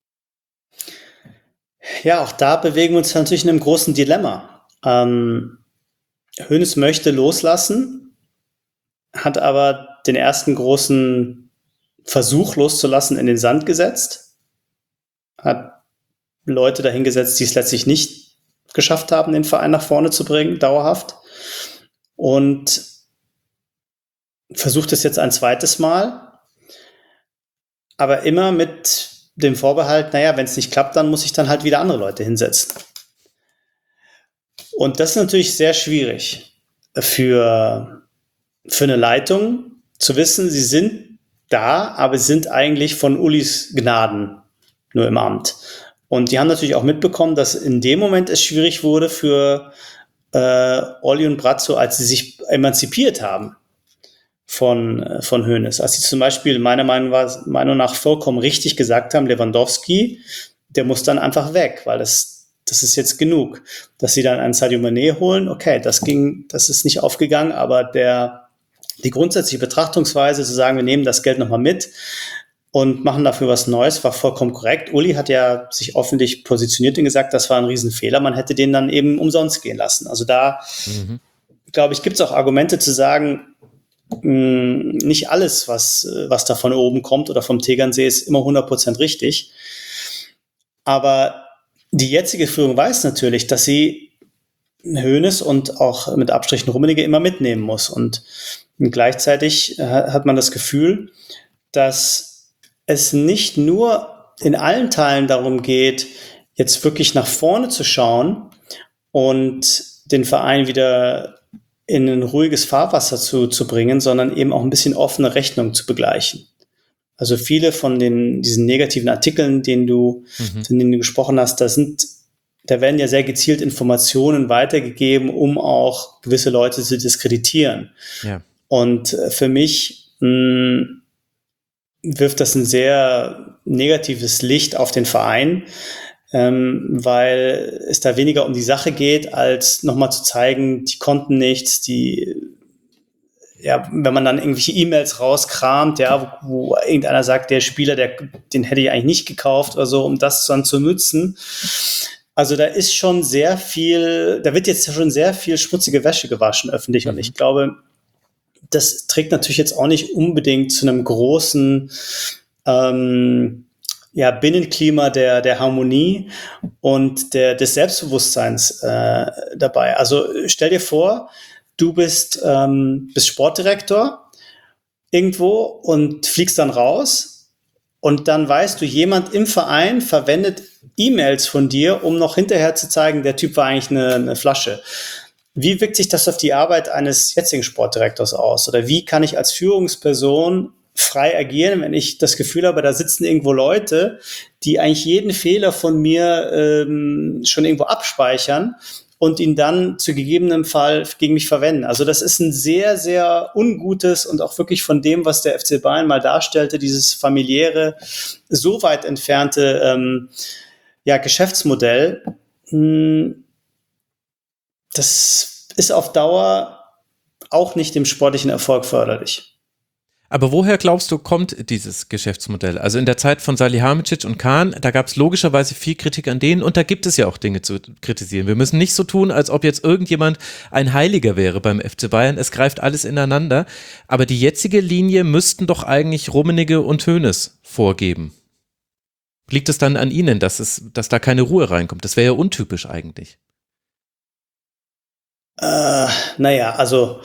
Ja, auch da bewegen wir uns natürlich in einem großen Dilemma. Hoeneß möchte loslassen, hat aber den ersten großen Versuch loszulassen in den Sand gesetzt, hat Leute dahingesetzt, die es letztlich nicht geschafft haben, den Verein nach vorne zu bringen, dauerhaft, und versucht es jetzt ein zweites Mal, aber immer mit dem Vorbehalt, naja, wenn es nicht klappt, dann muss ich dann halt wieder andere Leute hinsetzen. Und das ist natürlich sehr schwierig für eine Leitung, zu wissen, sie sind da, aber sie sind eigentlich von Ulis Gnaden nur im Amt. Und die haben natürlich auch mitbekommen, dass in dem Moment es schwierig wurde für Olli und Brazzo, als sie sich emanzipiert haben von Hoeneß. Als sie zum Beispiel meiner Meinung nach vollkommen richtig gesagt haben, Lewandowski, der muss dann einfach weg, weil das ist jetzt genug. Dass sie dann einen Sadio Mané holen, okay, das ist nicht aufgegangen, aber die grundsätzliche Betrachtungsweise zu sagen, wir nehmen das Geld nochmal mit und machen dafür was Neues, war vollkommen korrekt. Uli hat ja sich öffentlich positioniert und gesagt, das war ein Riesenfehler. Man hätte den dann eben umsonst gehen lassen. Also da, glaube ich, gibt es auch Argumente zu sagen, nicht alles, was da von oben kommt oder vom Tegernsee, ist immer 100% richtig. Aber die jetzige Führung weiß natürlich, dass sie Hoeneß und auch mit Abstrichen Rummenigge immer mitnehmen muss. Und gleichzeitig hat man das Gefühl, dass es nicht nur in allen Teilen darum geht, jetzt wirklich nach vorne zu schauen und den Verein wieder in ein ruhiges Fahrwasser zu bringen, sondern eben auch ein bisschen offene Rechnung zu begleichen. Also viele von diesen negativen Artikeln, von denen du gesprochen hast, da werden ja sehr gezielt Informationen weitergegeben, um auch gewisse Leute zu diskreditieren. Ja. Und für mich wirft das ein sehr negatives Licht auf den Verein, weil es da weniger um die Sache geht, als nochmal zu zeigen, die konnten nichts, wenn man dann irgendwelche E-Mails rauskramt, wo irgendeiner sagt, der Spieler, den hätte ich eigentlich nicht gekauft oder so, um das dann zu nutzen. Also da ist schon da wird jetzt schon sehr viel schmutzige Wäsche gewaschen öffentlich. Und ich glaube, das trägt natürlich jetzt auch nicht unbedingt zu einem großen Binnenklima der Harmonie und des Selbstbewusstseins dabei. Also stell dir vor, du bist Sportdirektor irgendwo und fliegst dann raus und dann weißt du, jemand im Verein verwendet E-Mails von dir, um noch hinterher zu zeigen, der Typ war eigentlich eine Flasche. Wie wirkt sich das auf die Arbeit eines jetzigen Sportdirektors aus? Oder wie kann ich als Führungsperson frei agieren, wenn ich das Gefühl habe, da sitzen irgendwo Leute, die eigentlich jeden Fehler von mir schon irgendwo abspeichern und ihn dann zu gegebenem Fall gegen mich verwenden. Also das ist ein sehr, sehr ungutes und auch wirklich von dem, was der FC Bayern mal darstellte, dieses familiäre, so weit entfernte Geschäftsmodell. Das ist auf Dauer auch nicht dem sportlichen Erfolg förderlich. Aber woher glaubst du, kommt dieses Geschäftsmodell? Also in der Zeit von Salihamidzic und Kahn, da gab es logischerweise viel Kritik an denen und da gibt es ja auch Dinge zu kritisieren. Wir müssen nicht so tun, als ob jetzt irgendjemand ein Heiliger wäre beim FC Bayern. Es greift alles ineinander. Aber die jetzige Linie müssten doch eigentlich Rummenigge und Hoeneß vorgeben. Liegt es dann an ihnen, dass da keine Ruhe reinkommt? Das wäre ja untypisch eigentlich. Also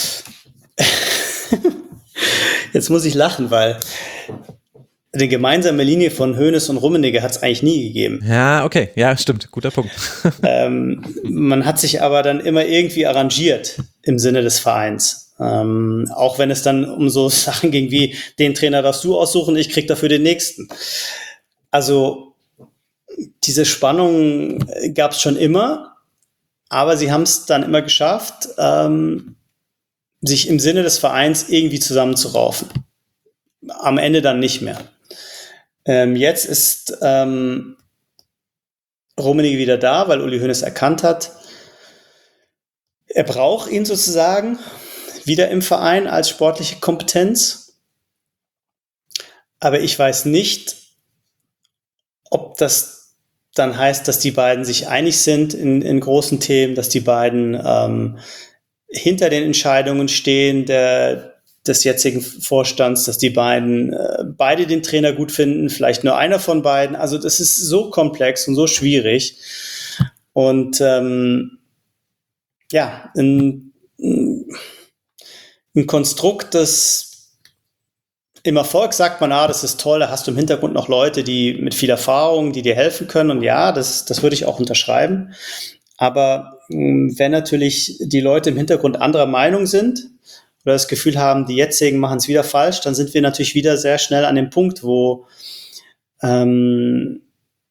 jetzt muss ich lachen, weil eine gemeinsame Linie von Hoeneß und Rummenigge hat es eigentlich nie gegeben. Ja, okay. Ja, stimmt. Guter Punkt. Man hat sich aber dann immer irgendwie arrangiert im Sinne des Vereins. Auch wenn es dann um so Sachen ging wie, den Trainer darfst du aussuchen, ich krieg dafür den nächsten. Also diese Spannung gab es schon immer, aber sie haben es dann immer geschafft, sich im Sinne des Vereins irgendwie zusammenzuraufen. Am Ende dann nicht mehr. Jetzt ist Rummenigge wieder da, weil Uli Hoeneß erkannt hat, er braucht ihn sozusagen wieder im Verein als sportliche Kompetenz. Aber ich weiß nicht, ob das dann heißt, dass die beiden sich einig sind in großen Themen, dass die beiden hinter den Entscheidungen stehen des jetzigen Vorstands, dass die beiden beide den Trainer gut finden, vielleicht nur einer von beiden. Also das ist so komplex und so schwierig. Und ein Konstrukt, das im Erfolg sagt man, das ist toll, da hast du im Hintergrund noch Leute, die mit viel Erfahrung, die dir helfen können. Und ja, das würde ich auch unterschreiben. Aber wenn natürlich die Leute im Hintergrund anderer Meinung sind oder das Gefühl haben, die jetzigen machen es wieder falsch, dann sind wir natürlich wieder sehr schnell an dem Punkt, wo dann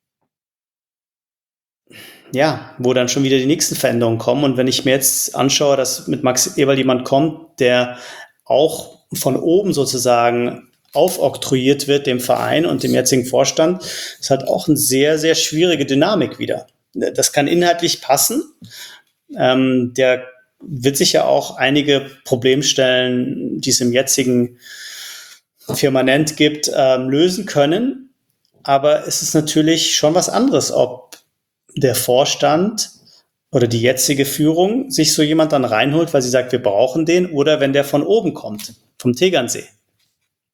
schon wieder die nächsten Veränderungen kommen. Und wenn ich mir jetzt anschaue, dass mit Max Eberl jemand kommt, der auch von oben sozusagen aufoktroyiert wird dem Verein und dem jetzigen Vorstand, ist halt auch eine sehr, sehr schwierige Dynamik wieder. Das kann inhaltlich passen. Der wird sicher auch einige Problemstellen, die es im jetzigen Firmament gibt, lösen können. Aber es ist natürlich schon was anderes, ob der Vorstand oder die jetzige Führung sich so jemand dann reinholt, weil sie sagt, wir brauchen den, oder wenn der von oben kommt, vom Tegernsee.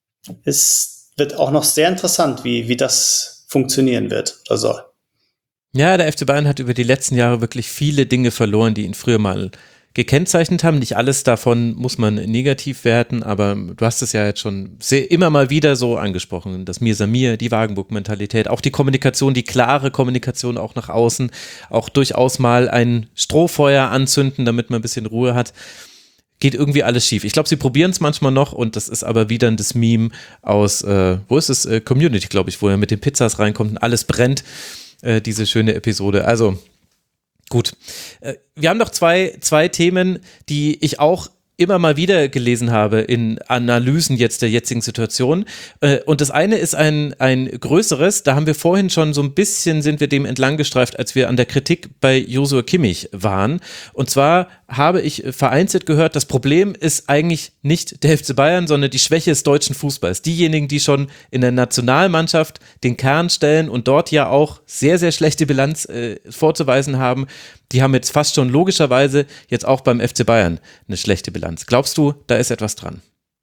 Es wird auch noch sehr interessant, wie das funktionieren wird oder soll. Ja, der FC Bayern hat über die letzten Jahre wirklich viele Dinge verloren, die ihn früher mal gekennzeichnet haben. Nicht alles davon muss man negativ werten, aber du hast es ja jetzt schon immer mal wieder so angesprochen, das Mir Samir, die Wagenburg-Mentalität, auch die Kommunikation, die klare Kommunikation auch nach außen, auch durchaus mal ein Strohfeuer anzünden, damit man ein bisschen Ruhe hat. Geht irgendwie alles schief. Ich glaube, sie probieren es manchmal noch und das ist aber wieder das Meme aus, wo ist es? Community, glaube ich, wo er mit den Pizzas reinkommt und alles brennt, diese schöne Episode. Also gut. Wir haben noch zwei Themen, die ich auch immer mal wieder gelesen habe in Analysen jetzt der jetzigen Situation. Und das eine ist ein größeres, da haben wir vorhin schon so ein bisschen, sind wir dem entlang gestreift, als wir an der Kritik bei Joshua Kimmich waren. Und zwar habe ich vereinzelt gehört, das Problem ist eigentlich nicht der FC Bayern, sondern die Schwäche des deutschen Fußballs. Diejenigen, die schon in der Nationalmannschaft den Kern stellen und dort ja auch sehr, sehr schlechte Bilanz vorzuweisen haben, die haben jetzt fast schon logischerweise jetzt auch beim FC Bayern eine schlechte Bilanz. Glaubst du, da ist etwas dran?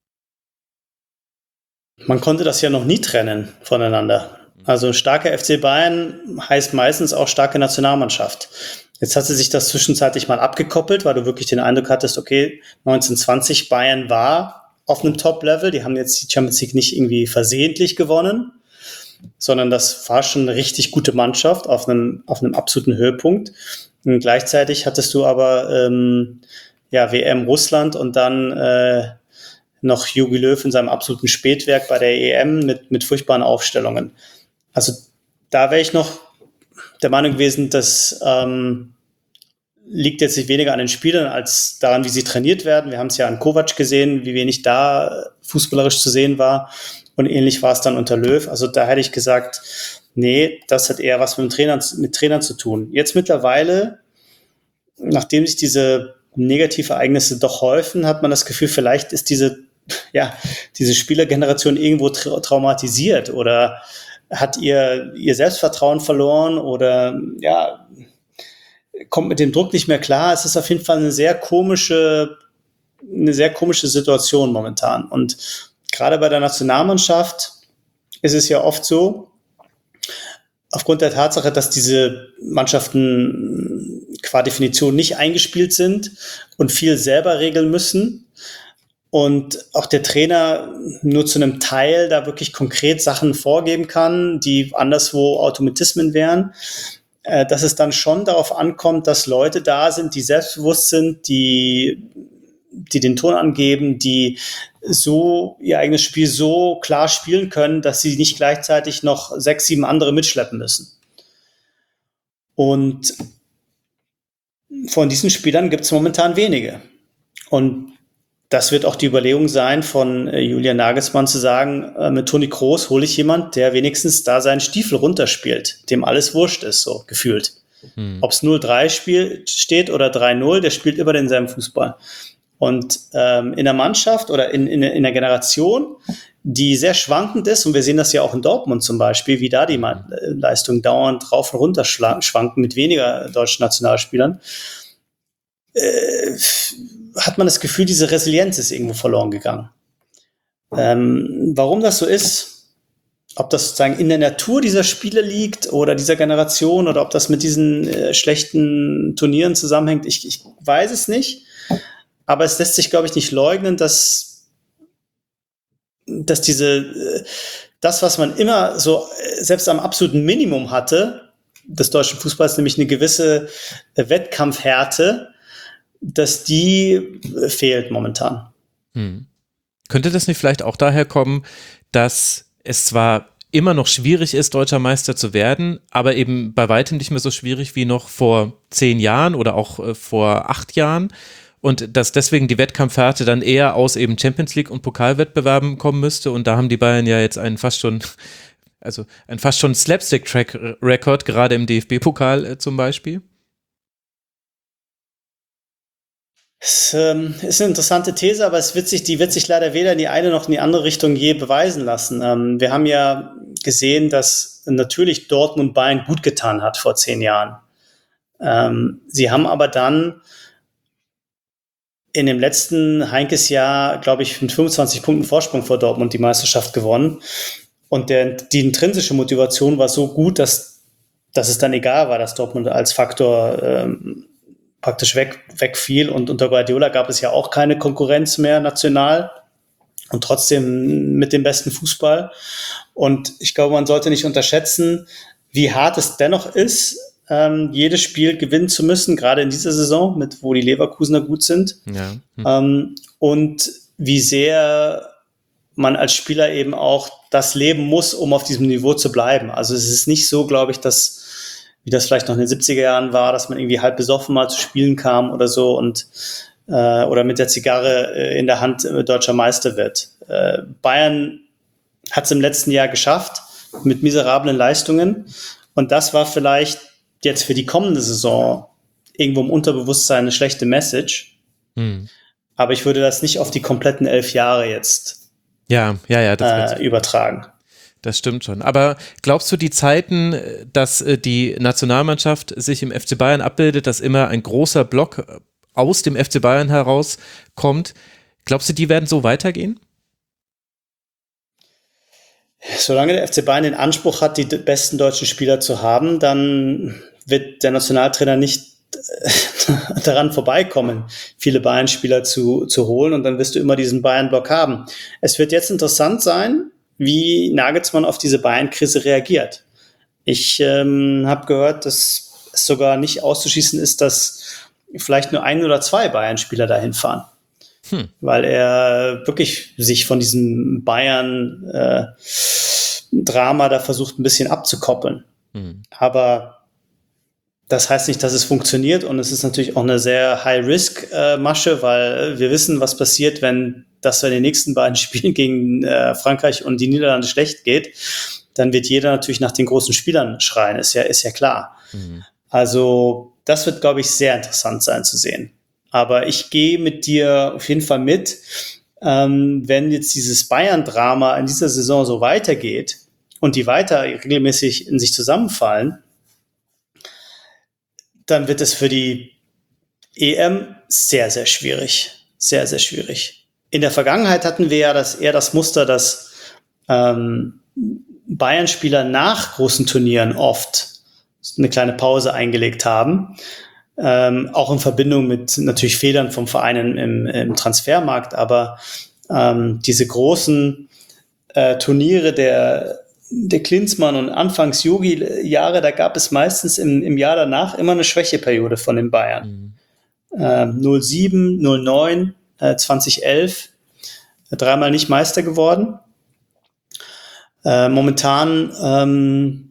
Man konnte das ja noch nie trennen voneinander. Also starker FC Bayern heißt meistens auch starke Nationalmannschaft. Jetzt hatte sich das zwischenzeitlich mal abgekoppelt, weil du wirklich den Eindruck hattest, okay, 1920 Bayern war auf einem Top-Level, die haben jetzt die Champions League nicht irgendwie versehentlich gewonnen, sondern das war schon eine richtig gute Mannschaft auf einem absoluten Höhepunkt. Und gleichzeitig hattest du aber WM Russland und dann noch Jogi Löw in seinem absoluten Spätwerk bei der EM mit furchtbaren Aufstellungen. Also da wäre ich noch der Meinung gewesen, das liegt jetzt nicht weniger an den Spielern als daran, wie sie trainiert werden. Wir haben es ja an Kovac gesehen, wie wenig da fußballerisch zu sehen war. Und ähnlich war es dann unter Löw. Also da hätte ich gesagt, nee, das hat eher was mit Trainern zu tun. Jetzt mittlerweile, nachdem sich diese Negativereignisse doch häufen, hat man das Gefühl, vielleicht ist diese Spielergeneration irgendwo traumatisiert oder hat ihr Selbstvertrauen verloren oder kommt mit dem Druck nicht mehr klar. Es ist auf jeden Fall eine sehr komische Situation momentan. Und gerade bei der Nationalmannschaft ist es ja oft so, aufgrund der Tatsache, dass diese Mannschaften qua Definition nicht eingespielt sind und viel selber regeln müssen und auch der Trainer nur zu einem Teil da wirklich konkret Sachen vorgeben kann, die anderswo Automatismen wären, dass es dann schon darauf ankommt, dass Leute da sind, die selbstbewusst sind, die den Ton angeben, die so ihr eigenes Spiel so klar spielen können, dass sie nicht gleichzeitig noch 6, 7 andere mitschleppen müssen. Und von diesen Spielern gibt es momentan wenige. Und das wird auch die Überlegung sein von Julian Nagelsmann zu sagen, mit Toni Kroos hole ich jemand, der wenigstens da seinen Stiefel runterspielt, dem alles wurscht ist, so gefühlt. Ob es 0-3 steht oder 3-0, der spielt immer denselben Fußball. Und in der Mannschaft oder in der Generation, die sehr schwankend ist, und wir sehen das ja auch in Dortmund zum Beispiel, wie da die Leistungen dauernd rauf und runter schwanken mit weniger deutschen Nationalspielern, hat man das Gefühl, diese Resilienz ist irgendwo verloren gegangen. Warum das so ist, ob das sozusagen in der Natur dieser Spiele liegt oder dieser Generation oder ob das mit diesen schlechten Turnieren zusammenhängt, ich weiß es nicht. Aber es lässt sich, glaube ich, nicht leugnen, dass das, was man immer so selbst am absoluten Minimum hatte, des deutschen Fußballs, nämlich eine gewisse Wettkampfhärte, dass die fehlt momentan. Könnte das nicht vielleicht auch daher kommen, dass es zwar immer noch schwierig ist, deutscher Meister zu werden, aber eben bei weitem nicht mehr so schwierig wie noch vor 10 Jahren oder auch vor 8 Jahren? Und dass deswegen die Wettkampfhärte dann eher aus eben Champions League und Pokalwettbewerben kommen müsste. Und da haben die Bayern ja jetzt einen fast schon Slapstick-Track-Record, gerade im DFB-Pokal zum Beispiel. Es ist eine interessante These, aber die wird sich leider weder in die eine noch in die andere Richtung je beweisen lassen. Wir haben ja gesehen, dass natürlich Dortmund Bayern gut getan hat vor 10 Jahren. Sie haben aber dann in dem letzten Heinkes-Jahr, glaube ich, mit 25 Punkten Vorsprung vor Dortmund die Meisterschaft gewonnen. Und die intrinsische Motivation war so gut, dass dass es dann egal war, dass Dortmund als Faktor praktisch wegfiel. Und unter Guardiola gab es ja auch keine Konkurrenz mehr national und trotzdem mit dem besten Fußball. Und ich glaube, man sollte nicht unterschätzen, wie hart es dennoch ist, jedes Spiel gewinnen zu müssen, gerade in dieser Saison, wo die Leverkusener gut sind. Ja. Und wie sehr man als Spieler eben auch das leben muss, um auf diesem Niveau zu bleiben. Also es ist nicht so, glaube ich, wie das vielleicht noch in den 70er Jahren war, dass man irgendwie halb besoffen mal zu Spielen kam oder so und oder mit der Zigarre in der Hand deutscher Meister wird. Bayern hat es im letzten Jahr geschafft mit miserablen Leistungen und das war vielleicht jetzt für die kommende Saison irgendwo im Unterbewusstsein eine schlechte Message. Aber ich würde das nicht auf die kompletten 11 Jahre jetzt übertragen. Das stimmt schon. Aber glaubst du, die Zeiten, dass die Nationalmannschaft sich im FC Bayern abbildet, dass immer ein großer Block aus dem FC Bayern herauskommt, glaubst du, die werden so weitergehen? Solange der FC Bayern den Anspruch hat, die besten deutschen Spieler zu haben, dann wird der Nationaltrainer nicht daran vorbeikommen, viele Bayern-Spieler zu holen und dann wirst du immer diesen Bayern-Block haben. Es wird jetzt interessant sein, wie Nagelsmann auf diese Bayern-Krise reagiert. Ich habe gehört, dass es sogar nicht auszuschließen ist, dass vielleicht nur 1 oder 2 Bayern-Spieler dahin fahren. Weil er wirklich sich von diesem Bayern-Drama da versucht, ein bisschen abzukoppeln. Aber das heißt nicht, dass es funktioniert und es ist natürlich auch eine sehr High-Risk-Masche, weil wir wissen, was passiert, wenn das in den nächsten beiden Spielen gegen Frankreich und die Niederlande schlecht geht. Dann wird jeder natürlich nach den großen Spielern schreien, ist ja klar. Also das wird, glaube ich, sehr interessant sein zu sehen. Aber ich gehe mit dir auf jeden Fall mit, wenn jetzt dieses Bayern-Drama in dieser Saison so weitergeht und die weiter regelmäßig in sich zusammenfallen, dann wird es für die EM sehr, sehr schwierig. Sehr, sehr schwierig. In der Vergangenheit hatten wir ja das Muster, dass Bayern-Spieler nach großen Turnieren oft eine kleine Pause eingelegt haben. Auch in Verbindung mit natürlich Fehlern vom Verein im Transfermarkt. Aber diese großen Turniere der Klinsmann und anfangs Jogi-Jahre, da gab es meistens im Jahr danach immer eine Schwächeperiode von den Bayern. 07, 09, 2011, 3-mal nicht Meister geworden. Momentan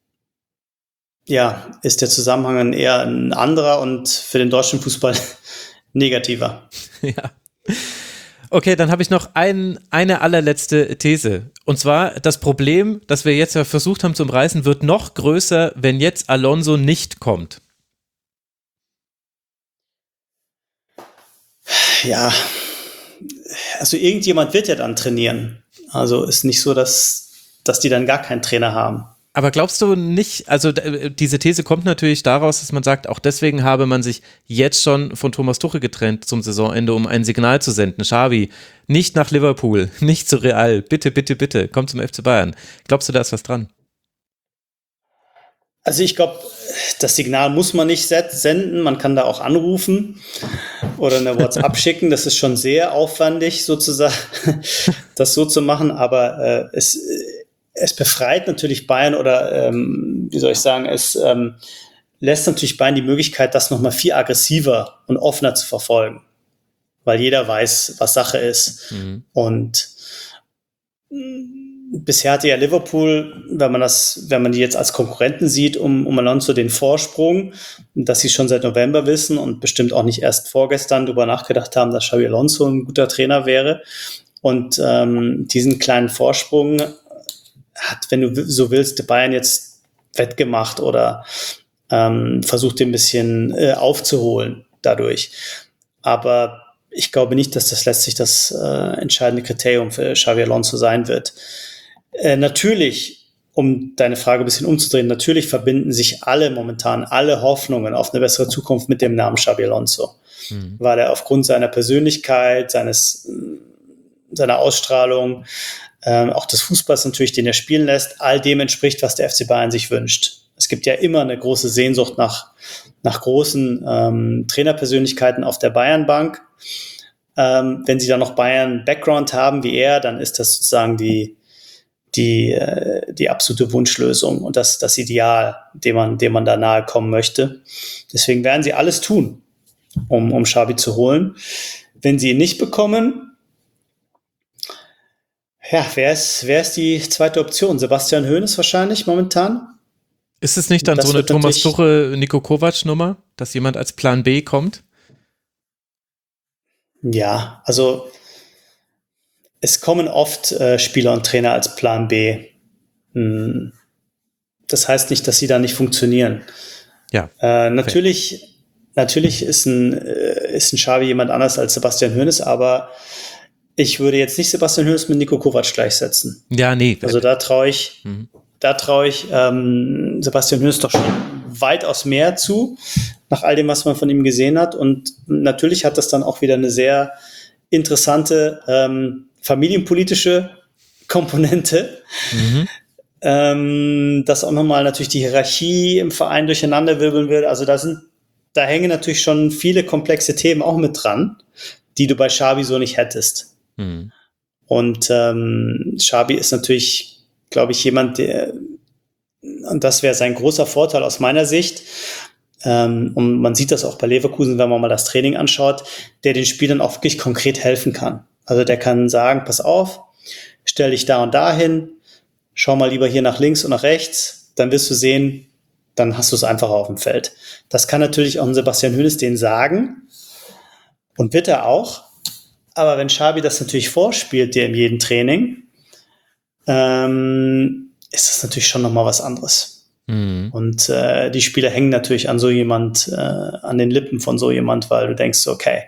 ist der Zusammenhang eher ein anderer und für den deutschen Fußball negativer. Ja. Okay, dann habe ich noch eine allerletzte These. Und zwar, das Problem, das wir jetzt ja versucht haben zu umreißen, wird noch größer, wenn jetzt Alonso nicht kommt. Ja, also irgendjemand wird ja dann trainieren. Also ist nicht so, dass die dann gar keinen Trainer haben. Aber glaubst du nicht, also diese These kommt natürlich daraus, dass man sagt, auch deswegen habe man sich jetzt schon von Thomas Tuchel getrennt zum Saisonende, um ein Signal zu senden. Xavi, nicht nach Liverpool, nicht zu Real, bitte, bitte, bitte, komm zum FC Bayern. Glaubst du, da ist was dran? Also ich glaube, das Signal muss man nicht senden, man kann da auch anrufen oder eine WhatsApp schicken, das ist schon sehr aufwendig sozusagen, das so zu machen, aber es befreit natürlich Bayern oder es lässt natürlich Bayern die Möglichkeit, das nochmal viel aggressiver und offener zu verfolgen, weil jeder weiß, was Sache ist. Und bisher hatte ja Liverpool, wenn man die jetzt als Konkurrenten sieht, um Alonso den Vorsprung, dass sie schon seit November wissen und bestimmt auch nicht erst vorgestern darüber nachgedacht haben, dass Xabi Alonso ein guter Trainer wäre. Und diesen kleinen Vorsprung hat, wenn du so willst, Bayern jetzt wettgemacht oder versucht, den ein bisschen aufzuholen dadurch. Aber ich glaube nicht, dass das letztlich das entscheidende Kriterium für Xabi Alonso sein wird. Natürlich, um deine Frage ein bisschen umzudrehen, natürlich verbinden sich momentan alle Hoffnungen auf eine bessere Zukunft mit dem Namen Xabi Alonso. Weil er aufgrund seiner Persönlichkeit, seiner Ausstrahlung, auch des Fußballs natürlich, den er spielen lässt, all dem entspricht, was der FC Bayern sich wünscht. Es gibt ja immer eine große Sehnsucht nach großen Trainerpersönlichkeiten auf der Bayernbank. Wenn sie dann noch Bayern-Background haben wie er, dann ist das sozusagen die absolute Wunschlösung und das Ideal, dem man da nahe kommen möchte. Deswegen werden sie alles tun, um Xabi zu holen. Wenn sie ihn nicht bekommen, ja, wer ist die zweite Option? Sebastian Hoeneß wahrscheinlich momentan. Ist es nicht dann Das so eine wird Thomas Tuchel, Niko Kovac-Nummer, dass jemand als Plan B kommt? Ja, also es kommen oft Spieler und Trainer als Plan B. Das heißt nicht, dass sie da nicht funktionieren. Ja. Natürlich ist ein Xabi jemand anders als Sebastian Hoeneß, aber ich würde jetzt nicht Sebastian Hoeneß mit Niko Kovac gleichsetzen. Ja, nee. Also da traue ich Sebastian Hoeneß doch schon weitaus mehr zu, nach all dem, was man von ihm gesehen hat. Und natürlich hat das dann auch wieder eine sehr interessante familienpolitische Komponente, dass auch nochmal natürlich die Hierarchie im Verein durcheinanderwirbeln wird. Also da hängen natürlich schon viele komplexe Themen auch mit dran, die du bei Xabi so nicht hättest. Und Xabi ist natürlich, glaube ich, jemand, und das wäre sein großer Vorteil aus meiner Sicht, und man sieht das auch bei Leverkusen, wenn man mal das Training anschaut, der den Spielern auch wirklich konkret helfen kann. Also der kann sagen, pass auf, stell dich da und da hin, schau mal lieber hier nach links und nach rechts, dann wirst du sehen, dann hast du es einfacher auf dem Feld. Das kann natürlich auch ein Sebastian Hoeneß denen sagen und wird er auch. Aber wenn Xabi das natürlich vorspielt, dir in jedem Training, ist das natürlich schon nochmal was anderes. Und die Spieler hängen natürlich an so jemand, an den Lippen von so jemand, weil du denkst, okay,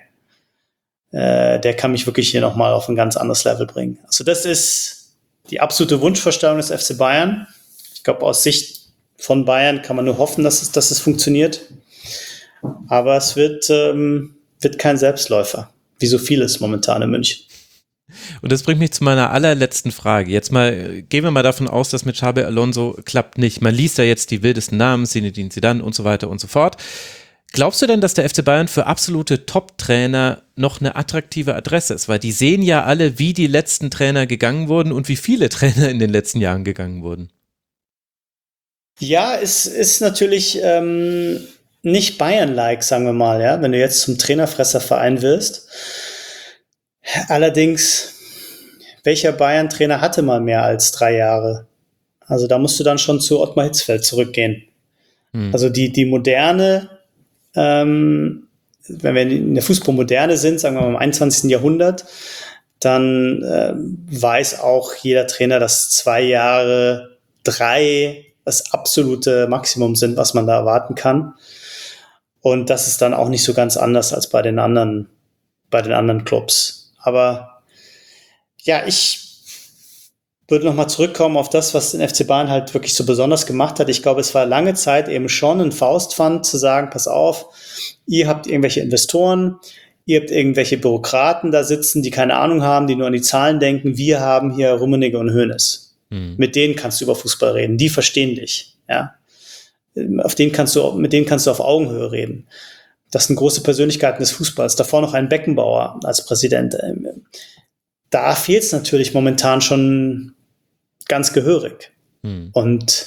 der kann mich wirklich hier nochmal auf ein ganz anderes Level bringen. Also das ist die absolute Wunschvorstellung des FC Bayern. Ich glaube, aus Sicht von Bayern kann man nur hoffen, dass es funktioniert. Aber es wird kein Selbstläufer, wie so vieles momentan in München. Und das bringt mich zu meiner allerletzten Frage. Jetzt mal, gehen wir mal davon aus, dass mit Xabi Alonso klappt nicht. Man liest ja jetzt die wildesten Namen, Zinedine Zidane und so weiter und so fort. Glaubst du denn, dass der FC Bayern für absolute Top-Trainer noch eine attraktive Adresse ist? Weil die sehen ja alle, wie die letzten Trainer gegangen wurden und wie viele Trainer in den letzten Jahren gegangen wurden. Ja, es ist natürlich nicht Bayern-like, sagen wir mal, ja, wenn du jetzt zum Trainerfresserverein wirst. Allerdings, welcher Bayern-Trainer hatte mal mehr als 3 Jahre? Also da musst du dann schon zu Ottmar Hitzfeld zurückgehen. Also die moderne, wenn wir in der Fußballmoderne sind, sagen wir mal im 21. Jahrhundert, dann weiß auch jeder Trainer, dass 2 Jahre, 3 das absolute Maximum sind, was man da erwarten kann. Und das ist dann auch nicht so ganz anders als bei den anderen Clubs. Aber ja, ich würde nochmal zurückkommen auf das, was den FC Bayern halt wirklich so besonders gemacht hat. Ich glaube, es war lange Zeit eben schon ein Faustpfand zu sagen, pass auf, ihr habt irgendwelche Investoren, ihr habt irgendwelche Bürokraten da sitzen, die keine Ahnung haben, die nur an die Zahlen denken. Wir haben hier Rummenigge und Hoeneß. Mit denen kannst du über Fußball reden. Die verstehen dich. Ja? Mit denen kannst du auf Augenhöhe reden. Das sind große Persönlichkeiten des Fußballs. Davor noch ein Beckenbauer als Präsident. Da fehlt es natürlich momentan schon ganz gehörig. Und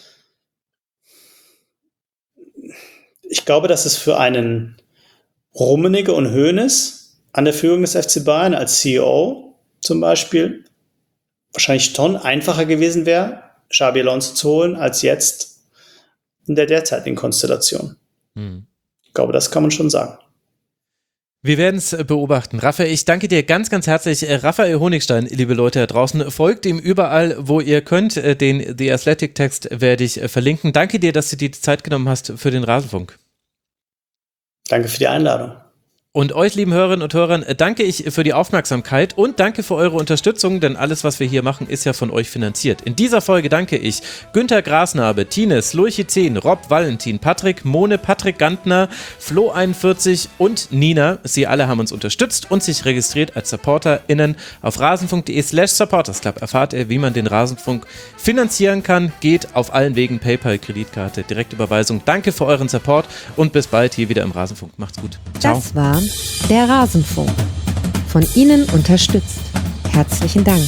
ich glaube, dass es für einen Rummenigge und Hoeneß an der Führung des FC Bayern als CEO zum Beispiel wahrscheinlich schon einfacher gewesen wäre, Xabi Alonso zu holen, als jetzt in der derzeitigen Konstellation. Ich glaube, das kann man schon sagen. Wir werden es beobachten. Raphael, ich danke dir ganz, ganz herzlich. Raphael Honigstein, liebe Leute da draußen, folgt ihm überall, wo ihr könnt. Den The Athletic-Text werde ich verlinken. Danke dir, dass du dir die Zeit genommen hast für den Rasenfunk. Danke für die Einladung. Und euch, lieben Hörerinnen und Hörern, danke ich für die Aufmerksamkeit und danke für eure Unterstützung, denn alles, was wir hier machen, ist ja von euch finanziert. In dieser Folge danke ich Günter Grasnabe, Tines, Lurchi 10, Rob Valentin, Patrick Mohne, Patrick Gantner, Flo41 und Nina. Sie alle haben uns unterstützt und sich registriert als SupporterInnen. Auf rasenfunk.de/supportersclub erfahrt ihr, wie man den Rasenfunk finanzieren kann. Geht auf allen Wegen, PayPal, Kreditkarte, Direktüberweisung. Danke für euren Support und bis bald hier wieder im Rasenfunk. Macht's gut. Ciao. Das war der Rasenfunk. Von Ihnen unterstützt. Herzlichen Dank.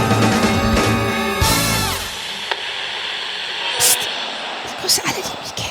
Ich grüße alle, die mich kennen.